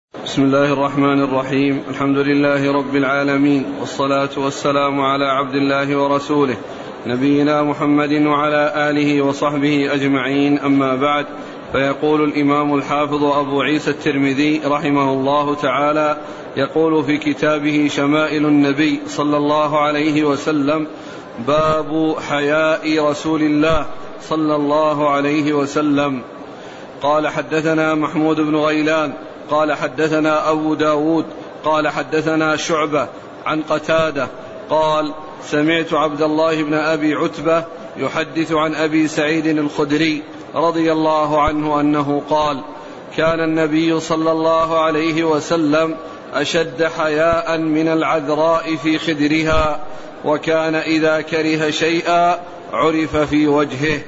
بسم الله الرحمن الرحيم. الحمد لله رب العالمين، والصلاة والسلام على عبد الله ورسوله نبينا محمد وعلى آله وصحبه أجمعين، أما بعد. فيقول الإمام الحافظ أبو عيسى الترمذي رحمه الله تعالى، يقول في كتابه شمائل النبي صلى الله عليه وسلم: باب حياء رسول الله صلى الله عليه وسلم. قال: حدثنا محمود بن غيلان قال: حدثنا أبو داود قال: حدثنا شعبة عن قتادة قال: سمعت عبد الله بن أبي عتبة يحدث عن أبي سعيد الخدري رضي الله عنه أنه قال: كان النبي صلى الله عليه وسلم أشد حياء من العذراء في خدرها، وكان إذا كره شيئا عرف في وجهه.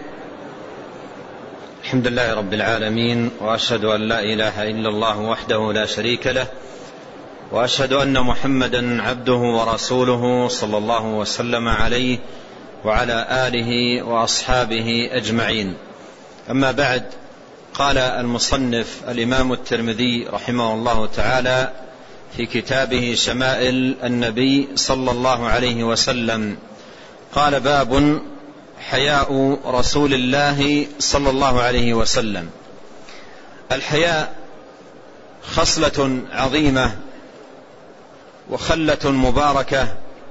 الحمد لله رب العالمين، وأشهد أن لا إله إلا الله وحده لا شريك له، وأشهد أن محمدا عبده ورسوله صلى الله وسلم عليه وعلى آله وأصحابه أجمعين. أما بعد، قال المصنف الإمام الترمذي رحمه الله تعالى في كتابه شمائل النبي صلى الله عليه وسلم، قال: باب حياء رسول الله صلى الله عليه وسلم. الحياء خصلة عظيمة وخلة مباركة،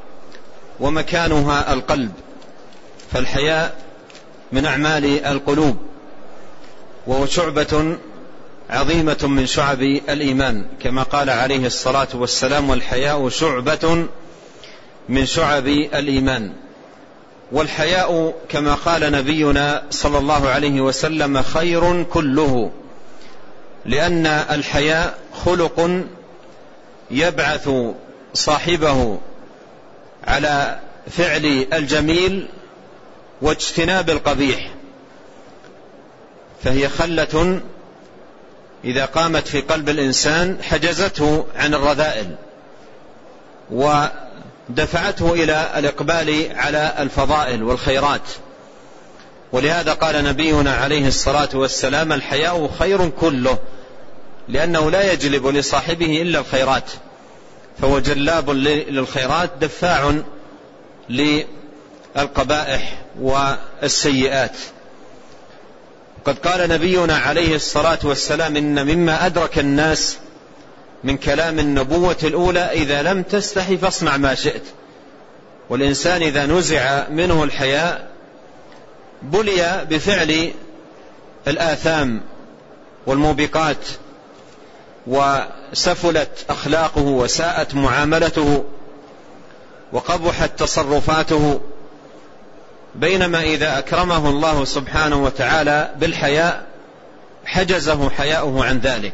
ومكانها القلب، فالحياء من أعمال القلوب، وهو شعبة عظيمة من شعب الإيمان، كما قال عليه الصلاة والسلام: والحياء شعبة من شعب الإيمان. والحياء كما قال نبينا صلى الله عليه وسلم خير كله، لأن الحياء خلق يبعث صاحبه على فعل الجميل واجتناب القبيح، فهي خلة إذا قامت في قلب الإنسان حجزته عن الرذائل ودفعته إلى الإقبال على الفضائل والخيرات. ولهذا قال نبينا عليه الصلاة والسلام: الحياء خير كله، لأنه لا يجلب لصاحبه إلا الخيرات، فهو جلاب للخيرات دفاع للقبائح والسيئات. قد قال نبينا عليه الصلاة والسلام: إن مما أدرك الناس من كلام النبوة الأولى: إذا لم تستحي فاصنع ما شئت. والإنسان إذا نزع منه الحياء بلي بفعل الآثام والموبقات، وسفلت أخلاقه وساءت معاملته وقبحت تصرفاته. بينما إذا أكرمه الله سبحانه وتعالى بالحياء حجزه حياؤه عن ذلك،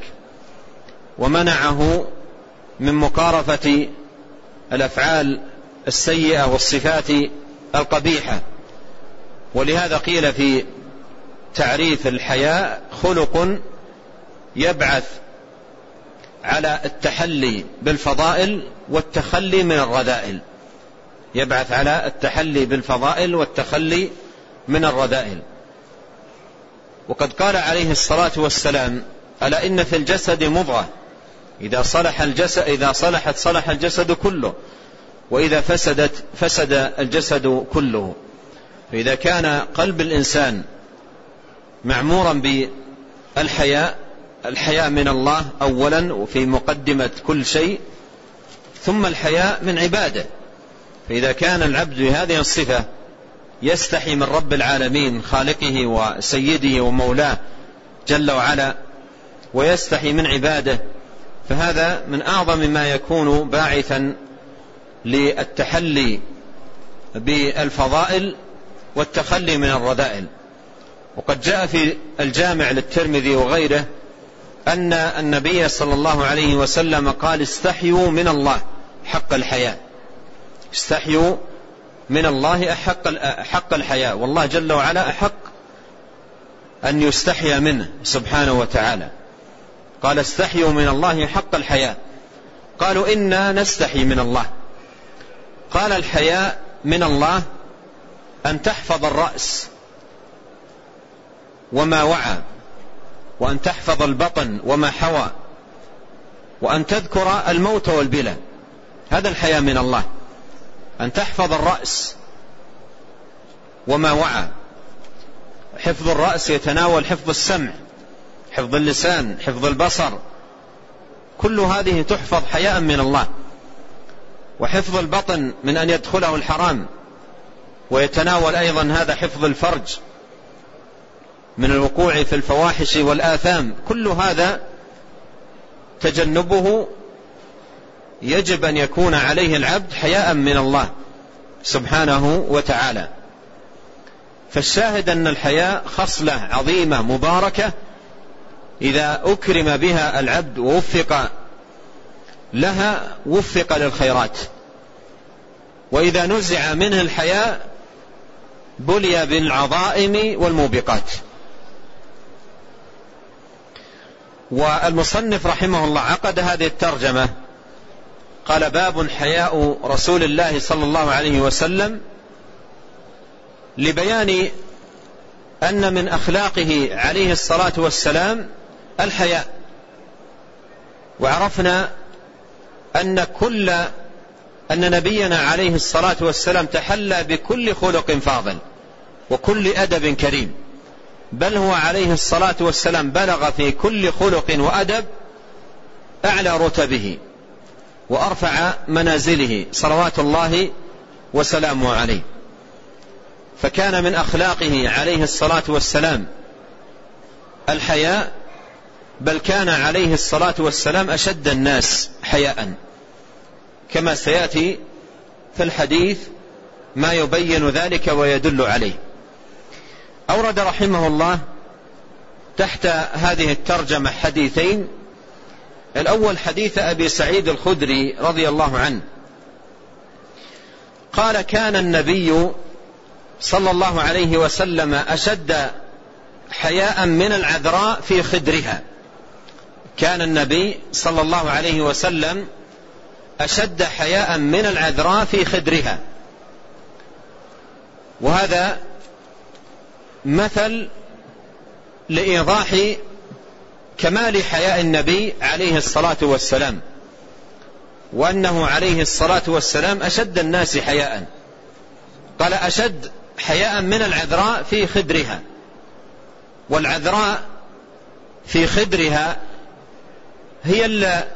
ومنعه من مقارفة الأفعال السيئة والصفات القبيحة. ولهذا قيل في تعريف الحياء: خلق يبعث على التحلي بالفضائل والتخلي من الرذائل. يبعث على التحلي بالفضائل والتخلي من الرذائل. وقد قال عليه الصلاة والسلام: ألا إن في الجسد مضغة، إذا صلحت صلح الجسد كله، وإذا فسدت فسد الجسد كله. فإذا كان قلب الإنسان معمورا بالحياء، الحياء من الله أولا وفي مقدمة كل شيء، ثم الحياء من عباده. فإذا كان العبد بهذه الصفة يستحي من رب العالمين خالقه وسيده ومولاه جل وعلا، ويستحي من عباده، فهذا من أعظم ما يكون باعثا للتحلي بالفضائل والتخلي من الرذائل. وقد جاء في الجامع للترمذي وغيره أن النبي صلى الله عليه وسلم قال: استحيوا من الله حق الحياء. استحيوا من الله حق الحياء، والله جل وعلا أحق أن يستحيا منه سبحانه وتعالى. قال: استحيوا من الله حق الحياء. قالوا: إنا نستحي من الله. قال: الحياء من الله أن تحفظ الرأس وما وعى، وأن تحفظ البطن وما حوى، وأن تذكر الموت والبلى. هذا الحياء من الله، أن تحفظ الرأس وما وعى. حفظ الرأس يتناول حفظ السمع، حفظ اللسان، حفظ البصر، كل هذه تحفظ حياء من الله. وحفظ البطن من أن يدخله الحرام، ويتناول أيضا هذا حفظ الفرج من الوقوع في الفواحش والآثام. كل هذا تجنبه يجب أن يكون عليه العبد حياء من الله سبحانه وتعالى. فالشاهد أن الحياء خصلة عظيمة مباركة، إذا أكرم بها العبد ووفق لها وفق للخيرات، وإذا نزع منه الحياء بلي بالعظائم والموبقات. والمصنف رحمه الله عقد هذه الترجمة، قال: باب حياء رسول الله صلى الله عليه وسلم، لبيان أن من أخلاقه عليه الصلاة والسلام الحياء. وعرفنا أن نبينا عليه الصلاة والسلام تحلى بكل خلق فاضل وكل أدب كريم، بل هو عليه الصلاة والسلام بلغ في كل خلق وأدب أعلى رتبه وأرفع منازله صلوات الله وسلامه عليه. فكان من أخلاقه عليه الصلاة والسلام الحياء، بل كان عليه الصلاة والسلام أشد الناس حياء، كما سيأتي في الحديث ما يبين ذلك ويدل عليه. أورد رحمه الله تحت هذه الترجمة حديثين. الأول حديث أبي سعيد الخدري رضي الله عنه قال: كان النبي صلى الله عليه وسلم أشد حياء من العذراء في خدرها. كان النبي صلى الله عليه وسلم أشد حياء من العذراء في خدرها. وهذا مثل لإيضاح كمال حياء النبي عليه الصلاة والسلام، وأنه عليه الصلاة والسلام أشد الناس حياء. قال: أشد حياء من العذراء في خدرها. والعذراء في خدرها هي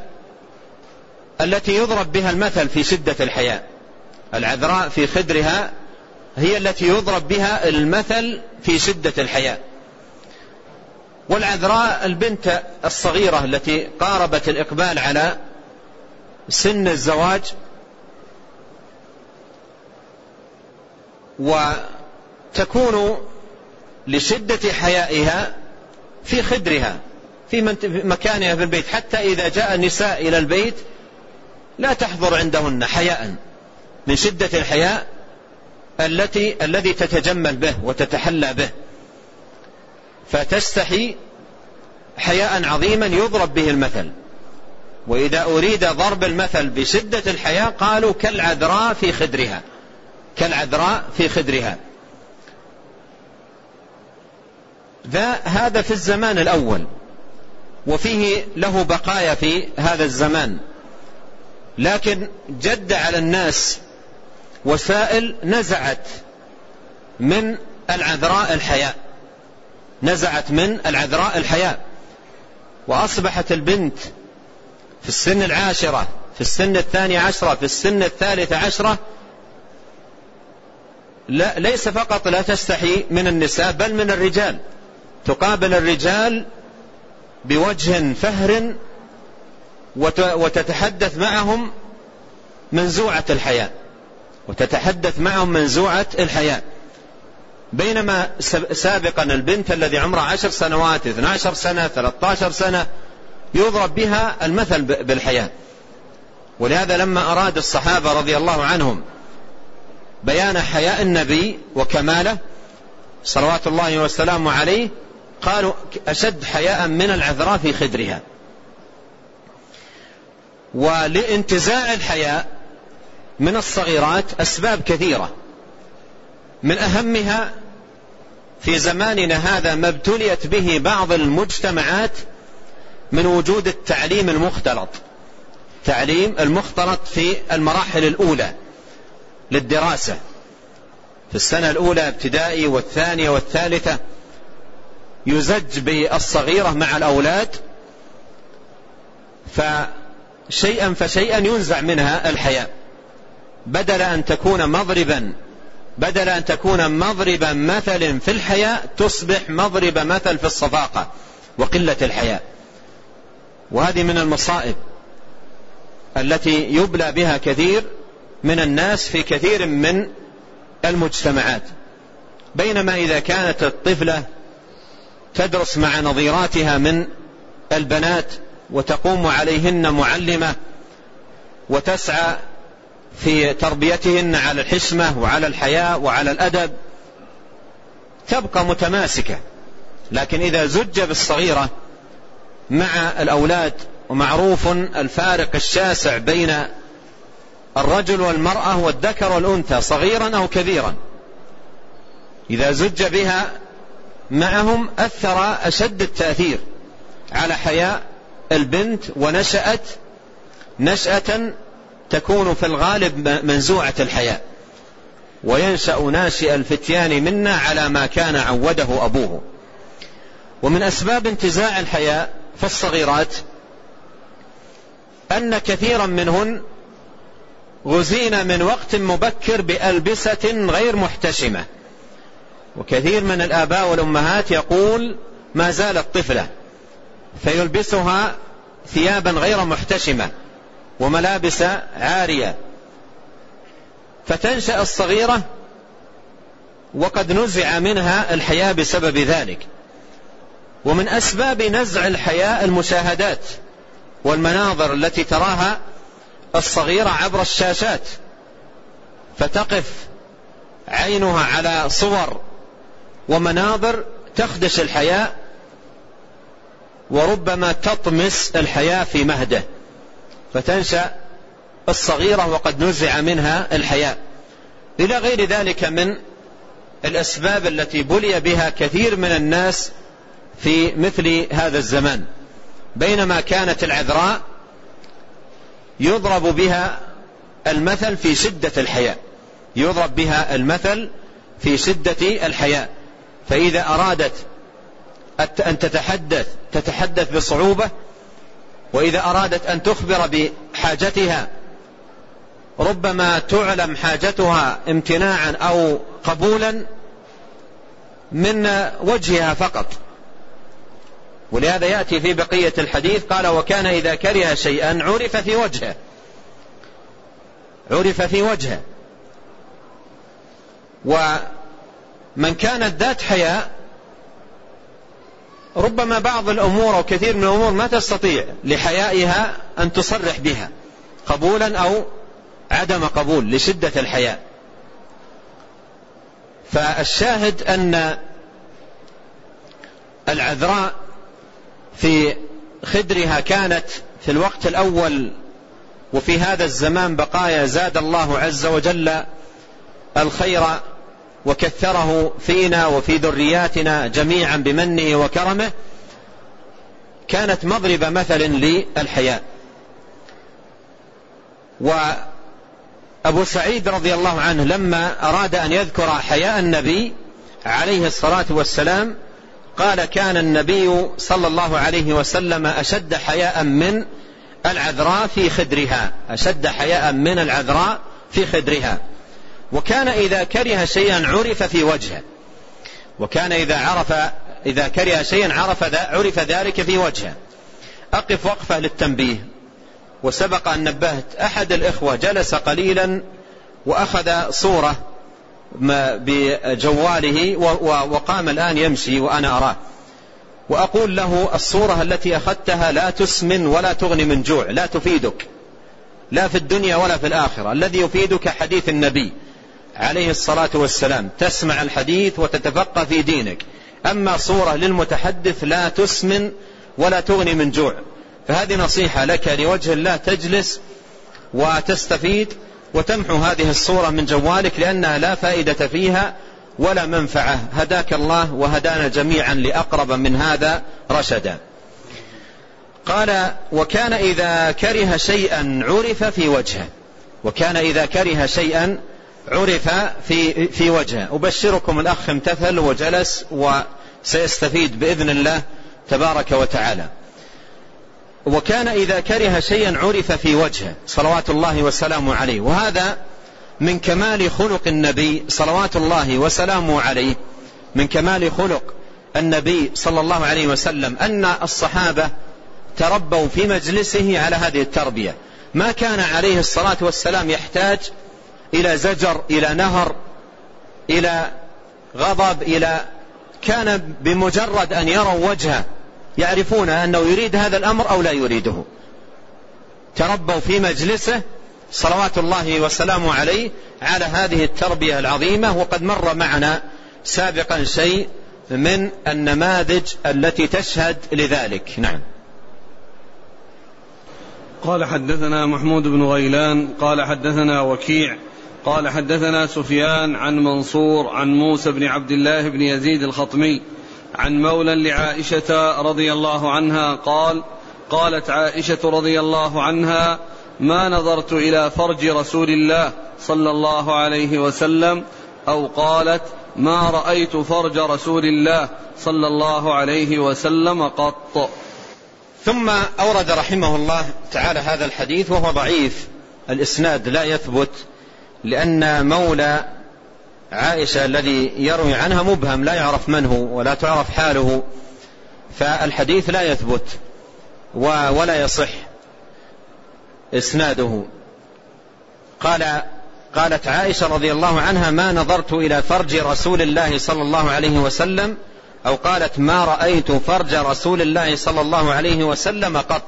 التي يضرب بها المثل في شدة الحياء. العذراء في خدرها هي التي يضرب بها المثل في شدة الحياء. والعذراء البنت الصغيرة التي قاربت الإقبال على سن الزواج، وتكون لشدة حيائها في خدرها في مكانها في البيت، حتى إذا جاء النساء إلى البيت لا تحضر عندهن حياء من شدة الحياء الذي تتجمل به وتتحلى به، فتستحي حياء عظيما يضرب به المثل. وإذا أريد ضرب المثل بشدة الحياء قالوا كالعذراء في خدرها، كالعذراء في خدرها. هذا في الزمان الأول، وفيه له بقايا في هذا الزمان، لكن جد على الناس وسائل نزعت من العذراء الحياء، نزعت من العذراء الحياء، وأصبحت البنت في السن 10، في السن 12، في السن 13 ليس فقط لا تستحي من النساء بل من الرجال، تقابل الرجال بوجه فهر وتتحدث معهم منزوعة الحياء، وتتحدث معهم منزوعة الحياء. بينما سابقا البنت الذي عمرها 10 سنوات 12 سنة 13 سنة يضرب بها المثل بالحياء. ولهذا لما أراد الصحابة رضي الله عنهم بيان حياء النبي وكماله صلوات الله وسلامه عليه قالوا أشد حياء من العذراء في خدرها. ولانتزاع الحياء من الصغيرات أسباب كثيرة، من أهمها في زماننا هذا ما ابتليت به بعض المجتمعات من وجود التعليم المختلط تعليم المختلط في المراحل الأولى للدراسة، في السنة الأولى ابتدائي والثانية والثالثة، يزج بالصغيرة مع الأولاد، فشيئا فشيئا ينزع منها الحياء، بدل أن تكون مضرب مثل في الحياء تصبح مضرب مثل في الصفاقة وقلة الحياء. وهذه من المصائب التي يبلى بها كثير من الناس في كثير من المجتمعات. بينما إذا كانت الطفلة تدرس مع نظيراتها من البنات وتقوم عليهن معلمة وتسعى في تربيتهن على الحشمة وعلى الحياء وعلى الأدب، تبقى متماسكة. لكن إذا زج بالصغيرة مع الأولاد، ومعروف الفارق الشاسع بين الرجل والمرأة والذكر والأنثى صغيرا أو كبيرا، إذا زج بها معهم أثر أشد التأثير على حياء البنت، ونشأت نشأة تكون في الغالب منزوعة الحياء، وينشأ ناشئ الفتيان منا على ما كان عوده أبوه. ومن أسباب انتزاع الحياء في الصغيرات أن كثيرا منهن غزين من وقت مبكر بألبسة غير محتشمة، وكثير من الآباء والأمهات يقول ما زالت طفلة فيلبسها ثيابا غير محتشمة وملابس عارية، فتنشأ الصغيرة وقد نزع منها الحياء بسبب ذلك. ومن أسباب نزع الحياء المشاهدات والمناظر التي تراها الصغيرة عبر الشاشات، فتقف عينها على صور ومناظر تخدش الحياء، وربما تطمس الحياء في مهده، فتنشأ الصغيرة وقد نزع منها الحياء. إلى غير ذلك من الأسباب التي بلي بها كثير من الناس في مثل هذا الزمان. بينما كانت العذراء يضرب بها المثل في شدة الحياء، يضرب بها المثل في شدة الحياء، فإذا أرادت أن تتحدث بصعوبة، وإذا أرادت أن تخبر بحاجتها ربما تعلم حاجتها امتناعا أو قبولا من وجهها فقط. ولهذا يأتي في بقية الحديث قال وكان إذا كره شيئا عرف في وجهه. ومن كانت ذات حياء ربما بعض الأمور أو كثير من الأمور ما تستطيع لحيائها أن تصرح بها قبولا أو عدم قبول لشدة الحياء. فالشاهد أن العذراء في خدرها كانت في الوقت الأول وفي هذا الزمان بقايا زاد الله عز وجل الخير وكثره فينا وفي ذرياتنا جميعا بمنه وكرمه، كانت مضرب مثل للحياء. وأبو سعيد رضي الله عنه لما أراد أن يذكر حياء النبي عليه الصلاة والسلام قال كان النبي صلى الله عليه وسلم أشد حياء من العذراء في خدرها، وكان إذا كره شيئا عرف في وجهه، وكان إذا كره شيئا عرف ذلك في وجهه. أقف وقفة للتنبيه. وسبق أن نبهت أحد الإخوة جلس قليلا وأخذ صورة بجواله وقام الآن يمشي وأنا أراه، وأقول له الصورة التي أخذتها لا تسمن ولا تغني من جوع، لا تفيدك لا في الدنيا ولا في الآخرة. الذي يفيدك حديث النبي عليه الصلاة والسلام، تسمع الحديث وتتفقه في دينك. أما صورة للمتحدث لا تسمن ولا تغني من جوع. فهذه نصيحة لك لوجه الله، تجلس وتستفيد وتمحو هذه الصورة من جوالك، لأنها لا فائدة فيها ولا منفعة. هداك الله وهدانا جميعا لأقرب من هذا رشدا. قال: وكان إذا كره شيئا عرف في وجهه. وكان إذا كره شيئا عرف في وجهه. أبشركم الأخ امتثل وجلس وسيستفيد بإذن الله تبارك وتعالى. وكان إذا كره شيئا عرف في وجهه صلوات الله وسلامه عليه. وهذا من كمال خلق النبي صلوات الله وسلامه عليه، من كمال خلق النبي صلى الله عليه وسلم أن الصحابة تربوا في مجلسه على هذه التربية. ما كان عليه الصلاة والسلام يحتاج إلى زجر، إلى نهر، إلى غضب، كان بمجرد أن يروا وجهه يعرفون أنه يريد هذا الأمر أو لا يريده. تربوا في مجلسه صلوات الله وسلامه عليه على هذه التربية العظيمة. وقد مر معنا سابقا شيء من النماذج التي تشهد لذلك. نعم. قال: حدثنا محمود بن غيلان قال حدثنا وكيع قال حدثنا سفيان عن منصور عن موسى بن عبد الله بن يزيد الخطمي عن مولى لعائشة رضي الله عنها قالت عائشة رضي الله عنها: ما نظرت إلى فرج رسول الله صلى الله عليه وسلم، أو قالت: ما رأيت فرج رسول الله صلى الله عليه وسلم قط. ثم أورد رحمه الله تعالى هذا الحديث، وهو ضعيف الإسناد لا يثبت، لأن مولى عائشة الذي يروي عنها مبهم لا يعرف من هو ولا تعرف حاله، فالحديث لا يثبت ولا يصح إسناده. قالت عائشة رضي الله عنها: ما نظرت إلى فرج رسول الله صلى الله عليه وسلم، أو قالت: ما رأيت فرج رسول الله صلى الله عليه وسلم قط.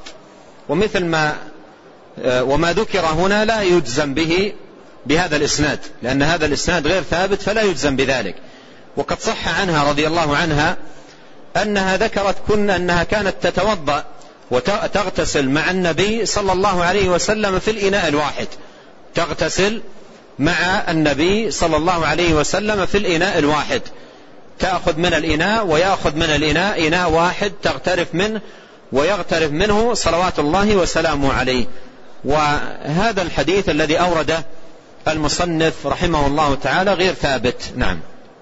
وما ذكر هنا لا يجزم به بهذا الإسناد، لأن هذا الإسناد غير ثابت فلا يجزم بذلك. وقد صح عنها رضي الله عنها أنها ذكرت أنها كانت تتوضأ وتغتسل مع النبي صلى الله عليه وسلم في الإناء الواحد، تغتسل مع النبي صلى الله عليه وسلم في الإناء الواحد، تأخذ من الإناء ويأخذ من الإناء، إناء واحد تغترف منه ويغترف منه صلوات الله وسلامه عليه. وهذا الحديث الذي أورده المصنف رحمه الله تعالى غير ثابت. نعم.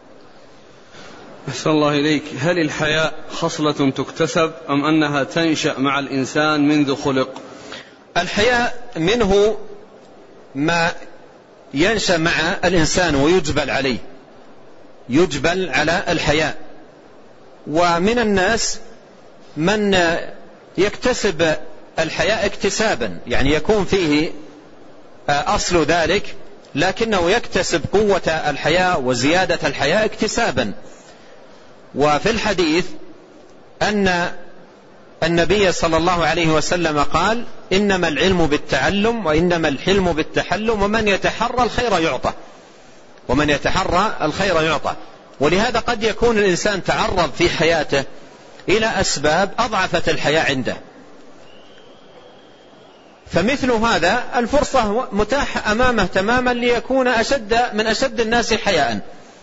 أحسن الله إليك. هل الحياء خصلة تكتسب أم أنها تنشأ مع الإنسان منذ خلق؟ الحياء منه ما ينشأ مع الإنسان ويجبل عليه، يجبل على الحياء. ومن الناس من يكتسب الحياء اكتسابا، يعني يكون فيه أصل ذلك، لكنه يكتسب قوة الحياء وزيادة الحياء اكتسابا. وفي الحديث أن النبي صلى الله عليه وسلم قال: إنما العلم بالتعلم وإنما الحلم بالتحلم، ومن يتحرى الخير يعطى، ومن يتحرى الخير يعطى. ولهذا قد يكون الإنسان تعرض في حياته إلى أسباب أضعفت الحياء عنده، فمثل هذا الفرصة متاحة أمامه تماما ليكون من أشد الناس حياء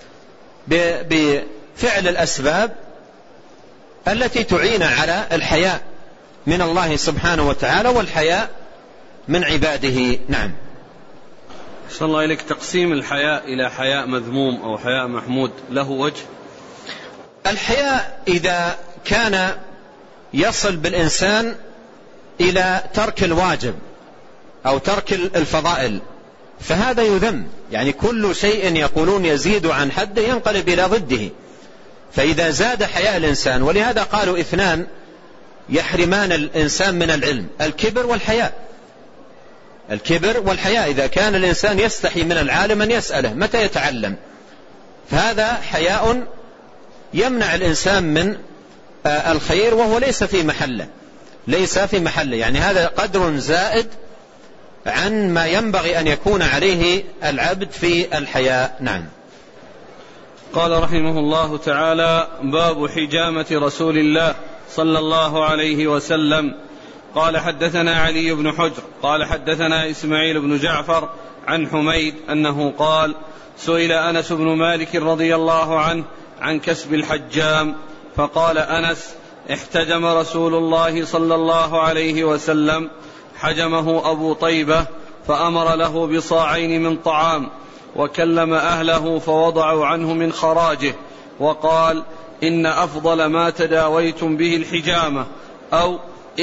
بفعل الأسباب التي تعين على الحياء من الله سبحانه وتعالى والحياء من عباده. نعم. صلى الله إليك. تقسيم الحياء إلى حياء مذموم أو حياء محمود له وجه؟ الحياء إذا كان يصل بالإنسان إلى ترك الواجب أو ترك الفضائل فهذا يذم، يعني كل شيء يقولون يزيد عن حده ينقلب إلى ضده. فإذا زاد حياء الإنسان، ولهذا قالوا 2 يحرمان الإنسان من العلم: الكبر والحياء. الكبر والحياء. إذا كان الإنسان يستحي من العالم أن يسأله متى يتعلم، فهذا حياء يمنع الإنسان من الخير وهو ليس في محله، ليس في محله، يعني هذا قدر زائد عن ما ينبغي أن يكون عليه العبد في الحياء. نعم. قال رحمه الله تعالى: باب حجامة رسول الله صلى الله عليه وسلم. قال: حدثنا علي بن حجر قال حدثنا إسماعيل بن جعفر عن حميد أنه قال: سئل أنس بن مالك رضي الله عنه عن كسب الحجام، فقال أنس: احتجم رسول الله صلى الله عليه وسلم، حجمه أبو طيبة فأمر له بصاعين من طعام، وكلم أهله فوضعوا عنه من خراجه، وقال: إن أفضل ما تداويتم به الحجامة، أو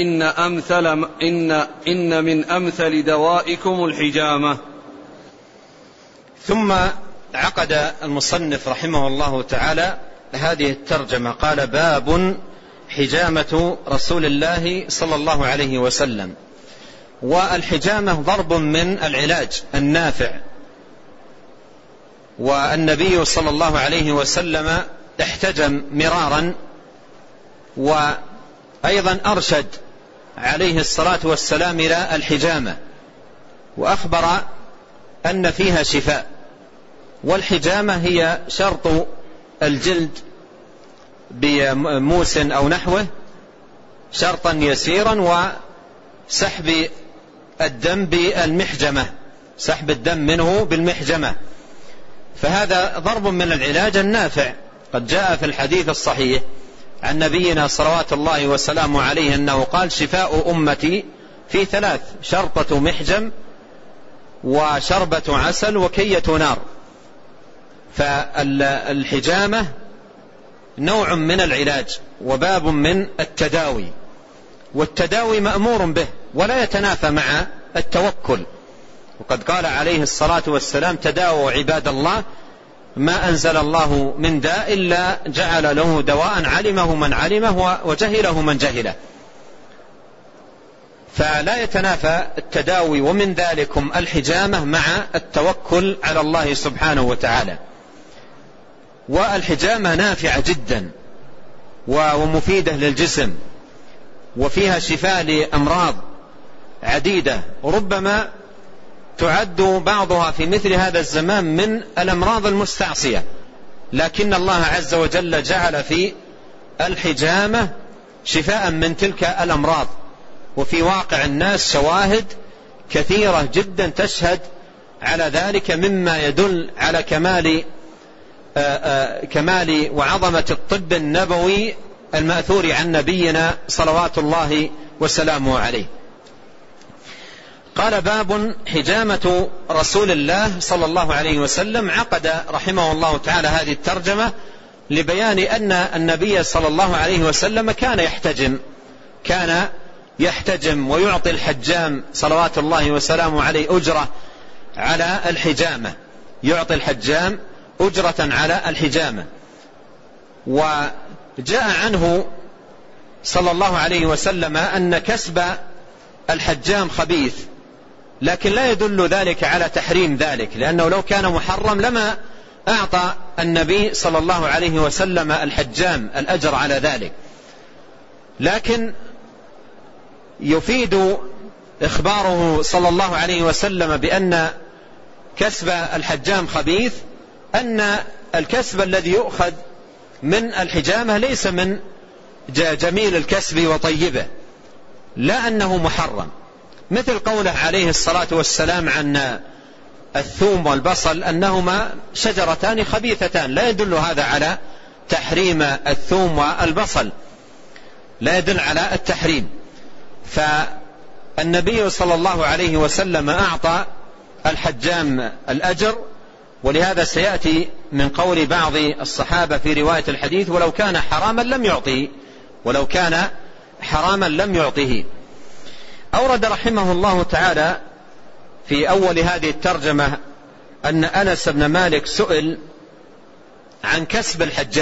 إن من أمثل دوائكم الحجامة. ثم عقد المصنف رحمه الله تعالى هذه الترجمة، قال: باب حجامة رسول الله صلى الله عليه وسلم. والحجامة ضرب من العلاج النافع، والنبي صلى الله عليه وسلم احتجم مرارا، وأيضا أرشد عليه الصلاة والسلام إلى الحجامة، وأخبر أن فيها شفاء. والحجامة هي شرط الجلد بموس أو نحوه شرطا يسيرا، وسحب الدم بالمحجمة، سحب الدم منه بالمحجمة، فهذا ضرب من العلاج النافع. قد جاء في الحديث الصحيح عن نبينا صلوات الله وسلامه عليه أنه قال: شفاء أمتي في 3: شرطة محجم، وشربة عسل، وكية نار. فالحجامة نوع من العلاج وباب من التداوي، والتداوي مأمور به ولا يتنافى مع التوكل. وقد قال عليه الصلاة والسلام: تداووا عباد الله ما أنزل الله من داء إلا جعل له دواء علمه من علمه وجهله من جهله. فلا يتنافى التداوي، ومن ذلكم الحجامة مع التوكل على الله سبحانه وتعالى. والحجامة نافعة جدا ومفيدة للجسم، وفيها شفاء لأمراض عديدة، وربما تعد بعضها في مثل هذا الزمان من الأمراض المستعصية، لكن الله عز وجل جعل في الحجامة شفاء من تلك الأمراض. وفي واقع الناس شواهد كثيرة جدا تشهد على ذلك، مما يدل على كمال وعظمة الطب النبوي المأثور عن نبينا صلوات الله وسلامه عليه. قال: باب حجامة رسول الله صلى الله عليه وسلم. عقد رحمه الله تعالى هذه الترجمة لبيان أن النبي صلى الله عليه وسلم كان يحتجم ويعطي الحجام صلوات الله وسلامه عليه أجرة على الحجامة، يعطي الحجام أجرة على الحجامة. وجاء عنه صلى الله عليه وسلم أن كسب الحجام خبيث، لكن لا يدل ذلك على تحريم ذلك، لأنه لو كان محرم لما أعطى النبي صلى الله عليه وسلم الحجام الأجر على ذلك. لكن يفيد إخباره صلى الله عليه وسلم بأن كسب الحجام خبيث أن الكسب الذي يؤخذ من الحجامة ليس من جميل الكسب وطيبه، لا أنه محرم، مثل قوله عليه الصلاة والسلام عن الثوم والبصل أنهما شجرتان خبيثتان، لا يدل هذا على تحريم الثوم والبصل، لا يدل على التحريم. فالنبي صلى الله عليه وسلم أعطى الحجام الأجر، ولهذا سيأتي من قول بعض الصحابة في رواية الحديث: ولو كان حراما لم يعطيه. أورد رحمه الله تعالى في أول هذه الترجمة أن أنس بن مالك سئل عن كسب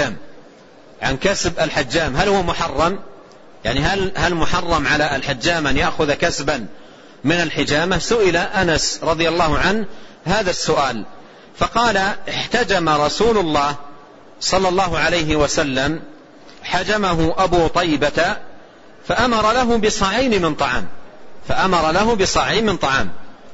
الحجام، هل هو محرم؟ يعني هل محرم على الحجام أن يأخذ كسبا من الحجامة؟ سئل أنس رضي الله عنه هذا السؤال، فقال: احتجم رسول الله صلى الله عليه وسلم، حجمه أبو طيبة فأمر له بصاعين من طعام.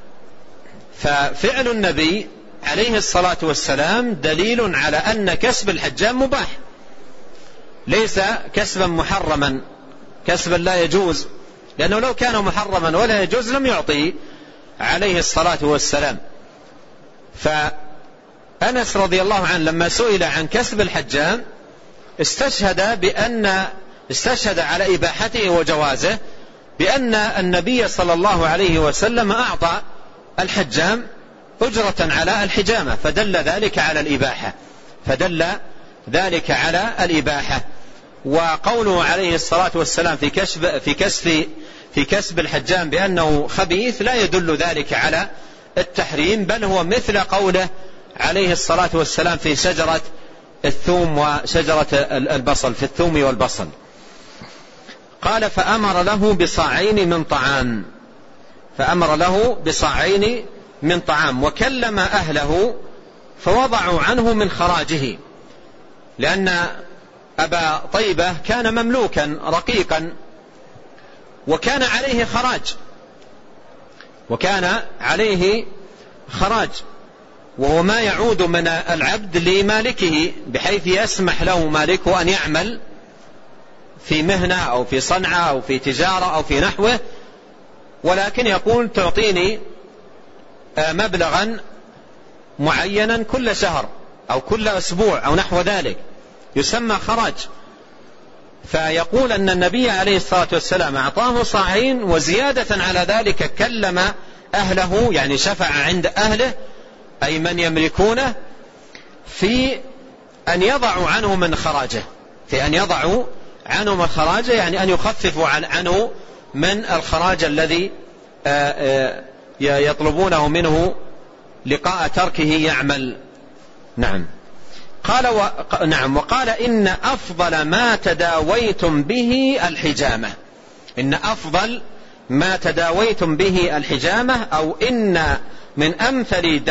ففعل النبي عليه الصلاة والسلام دليل على أن كسب الحجام مباح، ليس كسبا محرما، كسبا لا يجوز، لأنه لو كان محرما ولا يجوز لم يعطي عليه الصلاة والسلام. فأنس رضي الله عنه لما سئل عن كسب الحجام استشهد بأن استشهد على إباحته وجوازه بأن النبي صلى الله عليه وسلم أعطى الحجام أجرة على الحجامة، فدل ذلك على الإباحة. وقوله عليه الصلاة والسلام في كسب الحجام بأنه خبيث لا يدل ذلك على التحريم، بل هو مثل قوله عليه الصلاة والسلام في شجرة الثوم وشجرة البصل، في الثوم والبصل. قال فأمر له بصاعين من طعام وكلم أهله فوضعوا عنه من خراجه، لأن أبا طيبة كان مملوكا رقيقا وكان عليه خراج، وهو ما يعود من العبد لمالكه، بحيث يسمح له مالكه أن يعمل في مهنة أو في صنعة أو في تجارة أو في نحوه، ولكن يقول تعطيني مبلغا معينا كل شهر أو كل أسبوع أو نحو ذلك، يسمى خراج. فيقول أن النبي عليه الصلاة والسلام أعطاه صاعين، وزيادة على ذلك كلم أهله، يعني شفع عند أهله أي من يملكونه في أن يضعوا عنه من خراجه، يعني أن يخففوا عنه من الخراج الذي يطلبونه منه لقاء تركه يعمل. نعم. وقال إن أفضل ما تداويتم به الحجامة، أو إن من أمثل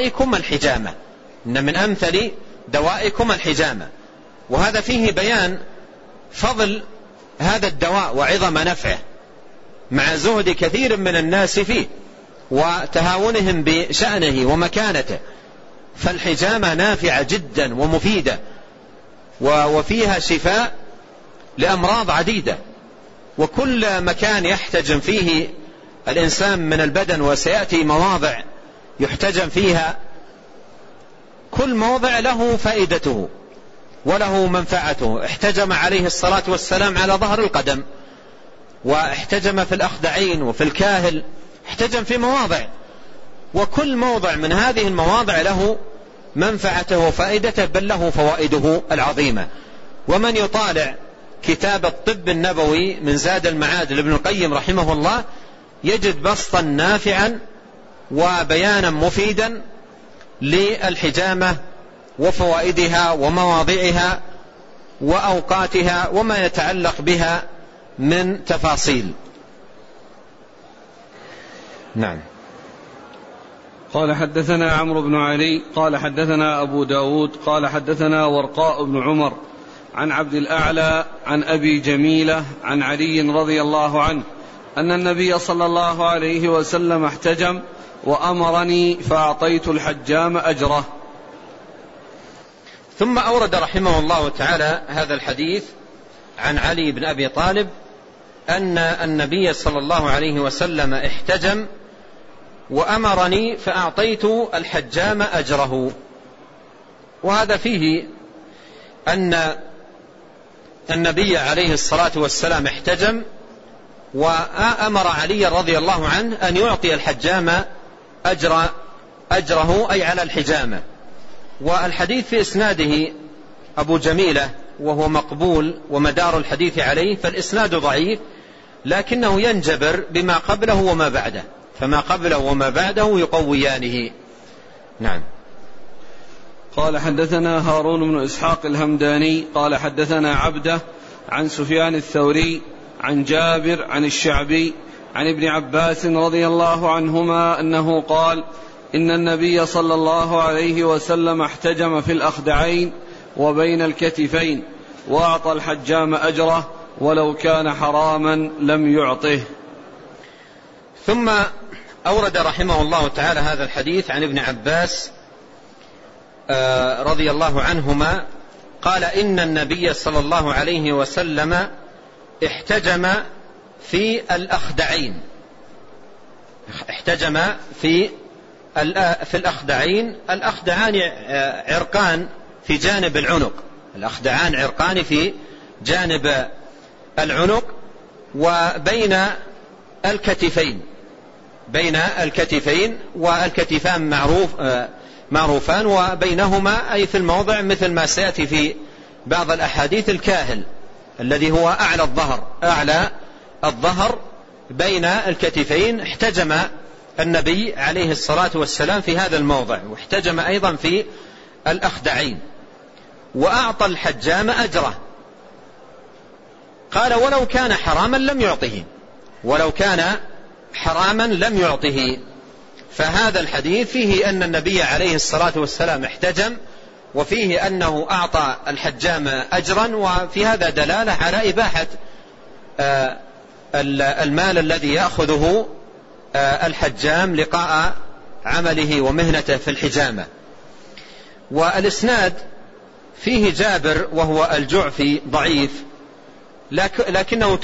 دوائكم الحجامة. وهذا فيه بيان فضل هذا الدواء وعظم نفعه، مع زهد كثير من الناس فيه وتهاونهم بشأنه ومكانته. فالحجامة نافعة جدا ومفيدة، وفيها شفاء لأمراض عديدة، وكل مكان يحتجم فيه الإنسان من البدن، وسيأتي مواضع يحتجم فيها، كل موضع له فائدته وله منفعته. احتجم عليه الصلاة والسلام على ظهر القدم، واحتجم في الأخدعين وفي الكاهل، احتجم في مواضع، وكل موضع من هذه المواضع له منفعته وفائدته، بل له فوائده العظيمة. ومن يطالع كتاب الطب النبوي من زاد المعاد لابن القيم رحمه الله يجد بسطا نافعا وبيانا مفيدا للحجامة وفوائدها ومواضعها وأوقاتها وما يتعلق بها من تفاصيل. نعم. قال حدثنا عمرو بن علي قال حدثنا أبو داود قال حدثنا ورقاء بن عمر عن عبد الأعلى عن أبي جميلة عن علي رضي الله عنه أن النبي صلى الله عليه وسلم احتجم وأمرني فأعطيت الحجام أجره. ثم أورد رحمه الله تعالى هذا الحديث عن علي بن أبي طالب أن النبي صلى الله عليه وسلم احتجم وأمرني فأعطيت الحجام أجره. وهذا فيه أن النبي عليه الصلاة والسلام احتجم وأمر علي رضي الله عنه أن يعطي الحجام أجره أي على الحجامة. والحديث في إسناده أبو جميلة وهو مقبول ومدار الحديث عليه، فالإسناد ضعيف لكنه ينجبر بما قبله وما بعده، فما قبله وما بعده يقويانه. نعم. قال حدثنا هارون بن إسحاق الهمداني قال حدثنا عبده عن سفيان الثوري عن جابر عن الشعبي عن ابن عباس رضي الله عنهما أنه قال إن النبي صلى الله عليه وسلم احتجم في الأخدعين وبين الكتفين وأعطى الحجام أجره ولو كان حراما لم يعطه. ثم أورد رحمه الله تعالى هذا الحديث عن ابن عباس رضي الله عنهما قال إن النبي صلى الله عليه وسلم احتجم في الأخدعين. احتجم في الأخدعين. الأخدعان عرقان في جانب العنق، الأخدعان عرقان في جانب العنق وبين الكتفين، بين الكتفين، والكتفان معروفان، وبينهما أي في الموضع مثل ما سيأتي في بعض الأحاديث الكاهل الذي هو أعلى الظهر بين الكتفين. احتجم النبي عليه الصلاة والسلام في هذا الموضع، واحتجم أيضا في الأخدعين، وأعطى الحجام أجره. قال ولو كان حراما لم يعطه، ولو كان حراما لم يعطه. فهذا الحديث فيه أن النبي عليه الصلاة والسلام احتجم، وفيه أنه أعطى الحجام أجرا، وفي هذا دلالة على إباحة المال الذي يأخذه الحجام لقاء عمله ومهنته في الحجامة. والإسناد فيه جابر وهو الجعفي ضعيف، لكنه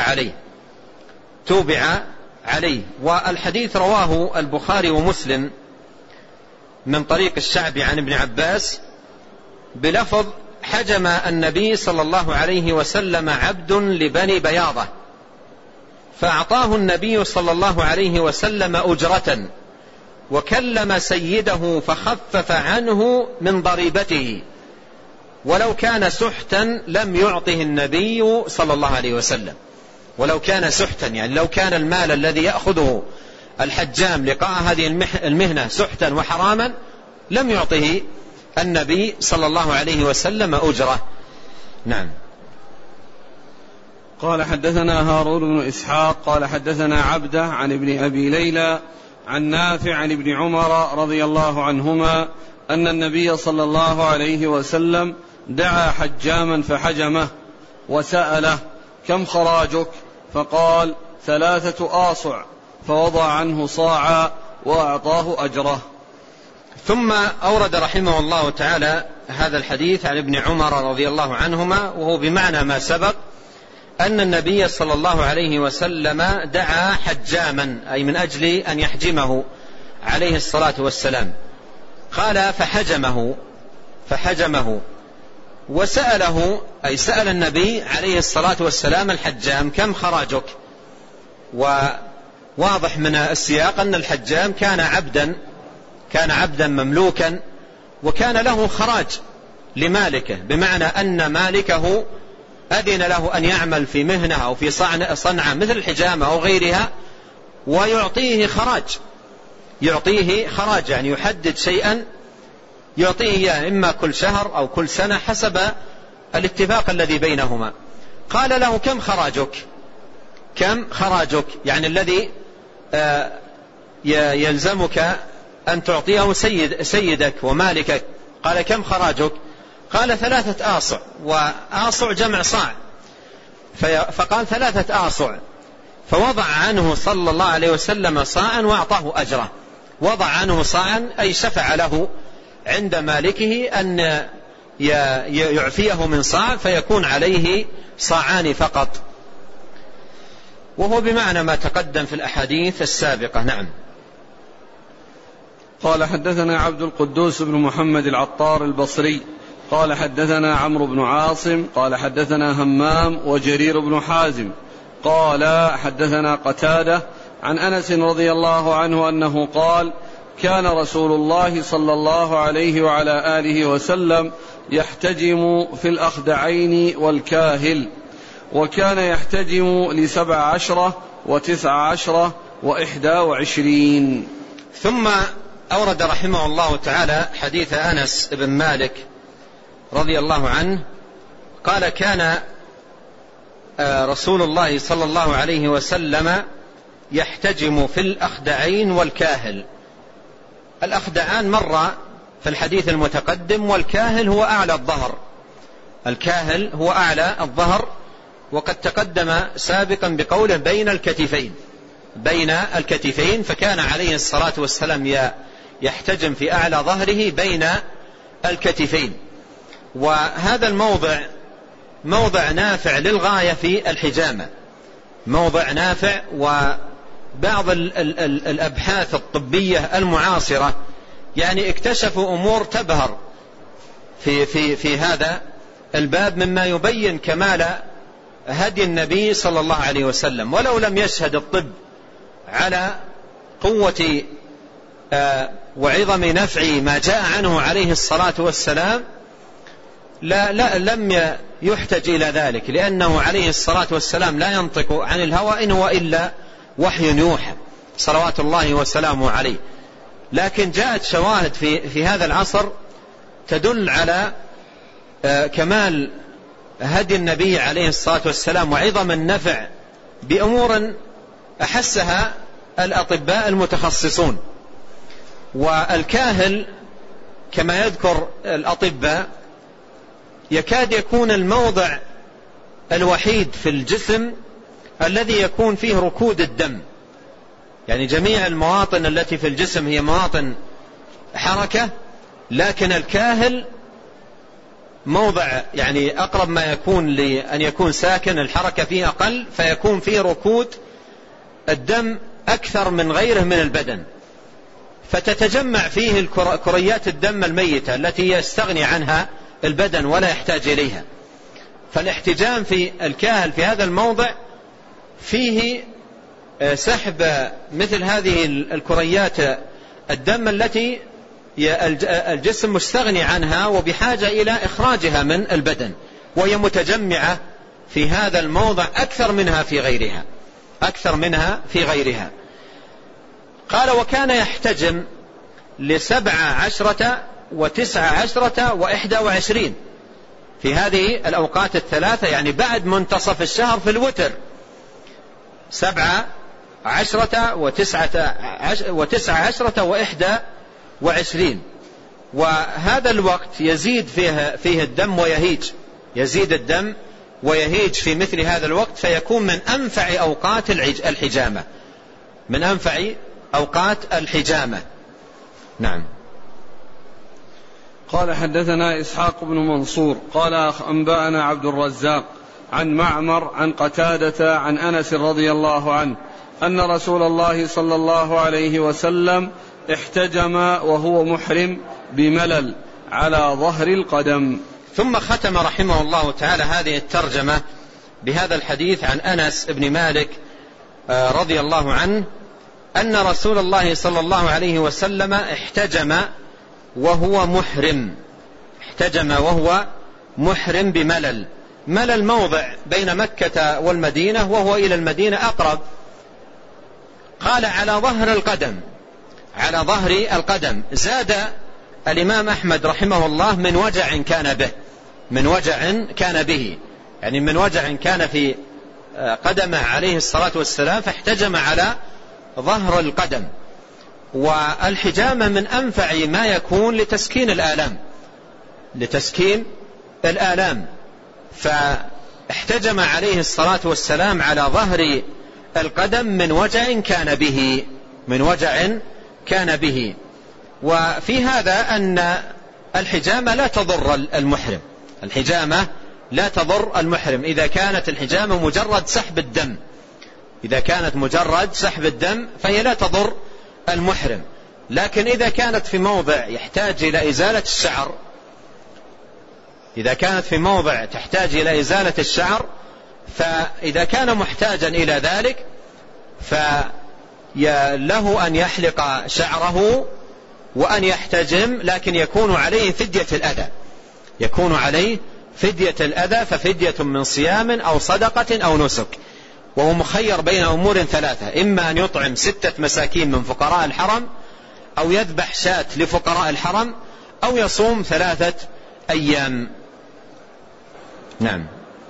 توبع عليه. والحديث رواه البخاري ومسلم من طريق الشعبي عن ابن عباس بلفظ حجم النبي صلى الله عليه وسلم عبد لبني بياضة، فأعطاه النبي صلى الله عليه وسلم أجرة، وكلم سيده فخفف عنه من ضريبته، ولو كان سحتا لم يعطه النبي صلى الله عليه وسلم. ولو كان سحتا يعني لو كان المال الذي يأخذه الحجام لقاء هذه المهنة سحتا وحراما لم يعطه النبي صلى الله عليه وسلم أجرة. نعم. قال حدثنا هارون بن إسحاق قال حدثنا عبده عن ابن أبي ليلى عن نافع عن ابن عمر رضي الله عنهما أن النبي صلى الله عليه وسلم دعا حجاما فحجمه وسأله كم خراجك؟ فقال 3 آصع، فوضع عنه صاعا وأعطاه أجره. ثم أورد رحمه الله تعالى هذا الحديث عن ابن عمر رضي الله عنهما، وهو بمعنى ما سبق، أن النبي صلى الله عليه وسلم دعا حجاما أي من أجل أن يحجمه عليه الصلاة والسلام. قال فحجمه وسأله أي سأل النبي عليه الصلاة والسلام الحجام كم خراجك؟ وواضح من السياق أن الحجام كان عبدا مملوكا، وكان له خراج لمالكه، بمعنى أن مالكه أذن له أن يعمل في مهنة أو في صنعة مثل الحجامة أو غيرها، ويعطيه خراج يعني يحدد شيئا يعطيه إياه إما كل شهر أو كل سنة حسب الاتفاق الذي بينهما. قال له كم خراجك يعني الذي يلزمك أن تعطيه سيدك ومالكك. قال كم خراجك؟ قال 3 آصع، وآصع جمع صاع، فقال 3 آصع، فوضع عنه صلى الله عليه وسلم صاعا وأعطاه أجره. وضع عنه صاعا أي شفع له عند مالكه أن يعفيه من صاع فيكون عليه صاعان فقط، وهو بمعنى ما تقدم في الأحاديث السابقة. نعم. قال حدثنا عبد القدوس بن محمد العطار البصري قال حدثنا عمرو بن عاصم قال حدثنا همام وجرير بن حازم قال حدثنا قتادة عن أنس رضي الله عنه أنه قال كان رسول الله صلى الله عليه وعلى آله وسلم يحتجم في الأخدعين والكاهل، وكان يحتجم ل17 و19 و21. ثم أورد رحمه الله تعالى حديث أنس بن مالك رضي الله عنه قال كان رسول الله صلى الله عليه وسلم يحتجم في الأخدعين والكاهل. الأخدعان مر في الحديث المتقدم، والكاهل هو أعلى الظهر، وقد تقدم سابقا بقوله بين الكتفين، فكان عليه الصلاة والسلام يحتجم في أعلى ظهره بين الكتفين. وهذا الموضع موضع نافع للغاية في الحجامة، موضع نافع. وبعض الأبحاث الطبية المعاصرة يعني اكتشفوا أمور تبهر في هذا الباب، مما يبين كمال هدي النبي صلى الله عليه وسلم، ولو لم يشهد الطب على قوة وعظم نفع ما جاء عنه عليه الصلاة والسلام لم يحتج إلى ذلك، لأنه عليه الصلاة والسلام لا ينطق عن الهوى إن هو إلا وحي يوحى صلوات الله وسلامه عليه. لكن جاءت شواهد في هذا العصر تدل على كمال هدي النبي عليه الصلاة والسلام وعظم النفع بأمور أحسها الأطباء المتخصصون. والكاهل كما يذكر الأطباء يكاد يكون الموضع الوحيد في الجسم الذي يكون فيه ركود الدم، يعني جميع المواطن التي في الجسم هي مواطن حركة، لكن الكاهل موضع يعني أقرب ما يكون لأن يكون ساكن، الحركة فيه أقل، فيكون فيه ركود الدم أكثر من غيره من البدن، فتتجمع فيه كريات الدم الميتة التي يستغني عنها البدن ولا يحتاج إليها. فالاحتجام في الكاهل في هذا الموضع فيه سحب مثل هذه الكريات الدم التي الجسم مستغني عنها وبحاجة إلى إخراجها من البدن، وهي متجمعة في هذا الموضع أكثر منها في غيرها. قال: وكان يحتجم ل17 و19 و21 في هذه الأوقات الثلاثة، يعني بعد منتصف الشهر في الوتر 17 و19 و21. وهذا الوقت يزيد فيه الدم ويهيج، يزيد الدم ويهيج في مثل هذا الوقت، فيكون من أنفع أوقات الحجامة، من أنفع أوقات الحجامة. نعم. قال: حدثنا إسحاق بن منصور قال: أنبأنا عبد الرزاق عن معمر عن قتادة عن أنس رضي الله عنه أن رسول الله صلى الله عليه وسلم احتجم وهو محرم بملل على ظهر القدم. ثم ختم رحمه الله تعالى هذه الترجمة بهذا الحديث عن أنس بن مالك رضي الله عنه أن رسول الله صلى الله عليه وسلم احتجم وهو محرم بملل. ملل موضع بين مكة والمدينة، وهو إلى المدينة أقرب. قال: على ظهر القدم. زاد الإمام أحمد رحمه الله من وجع كان به، يعني من وجع كان في قدمه عليه الصلاة والسلام، فاحتجم على ظهر القدم. والحجامة من أنفع ما يكون لتسكين الآلام، فاحتجم عليه الصلاة والسلام على ظهر القدم من وجع كان به. وفي هذا أن الحجامة لا تضر المحرم إذا كانت الحجامة مجرد سحب الدم، فهي لا تضر المحرم. لكن إذا كانت في موضع يحتاج إلى إزالة الشعر، فإذا كان محتاجا إلى ذلك فله أن يحلق شعره وأن يحتجم، لكن يكون عليه فدية الأذى، ففدية من صيام أو صدقة أو نسك. وهو مخير بين أمور ثلاثة: إما أن يطعم 6 مساكين من فقراء الحرم، أو يذبح شاة لفقراء الحرم، أو يصوم 3 أيام. نعم.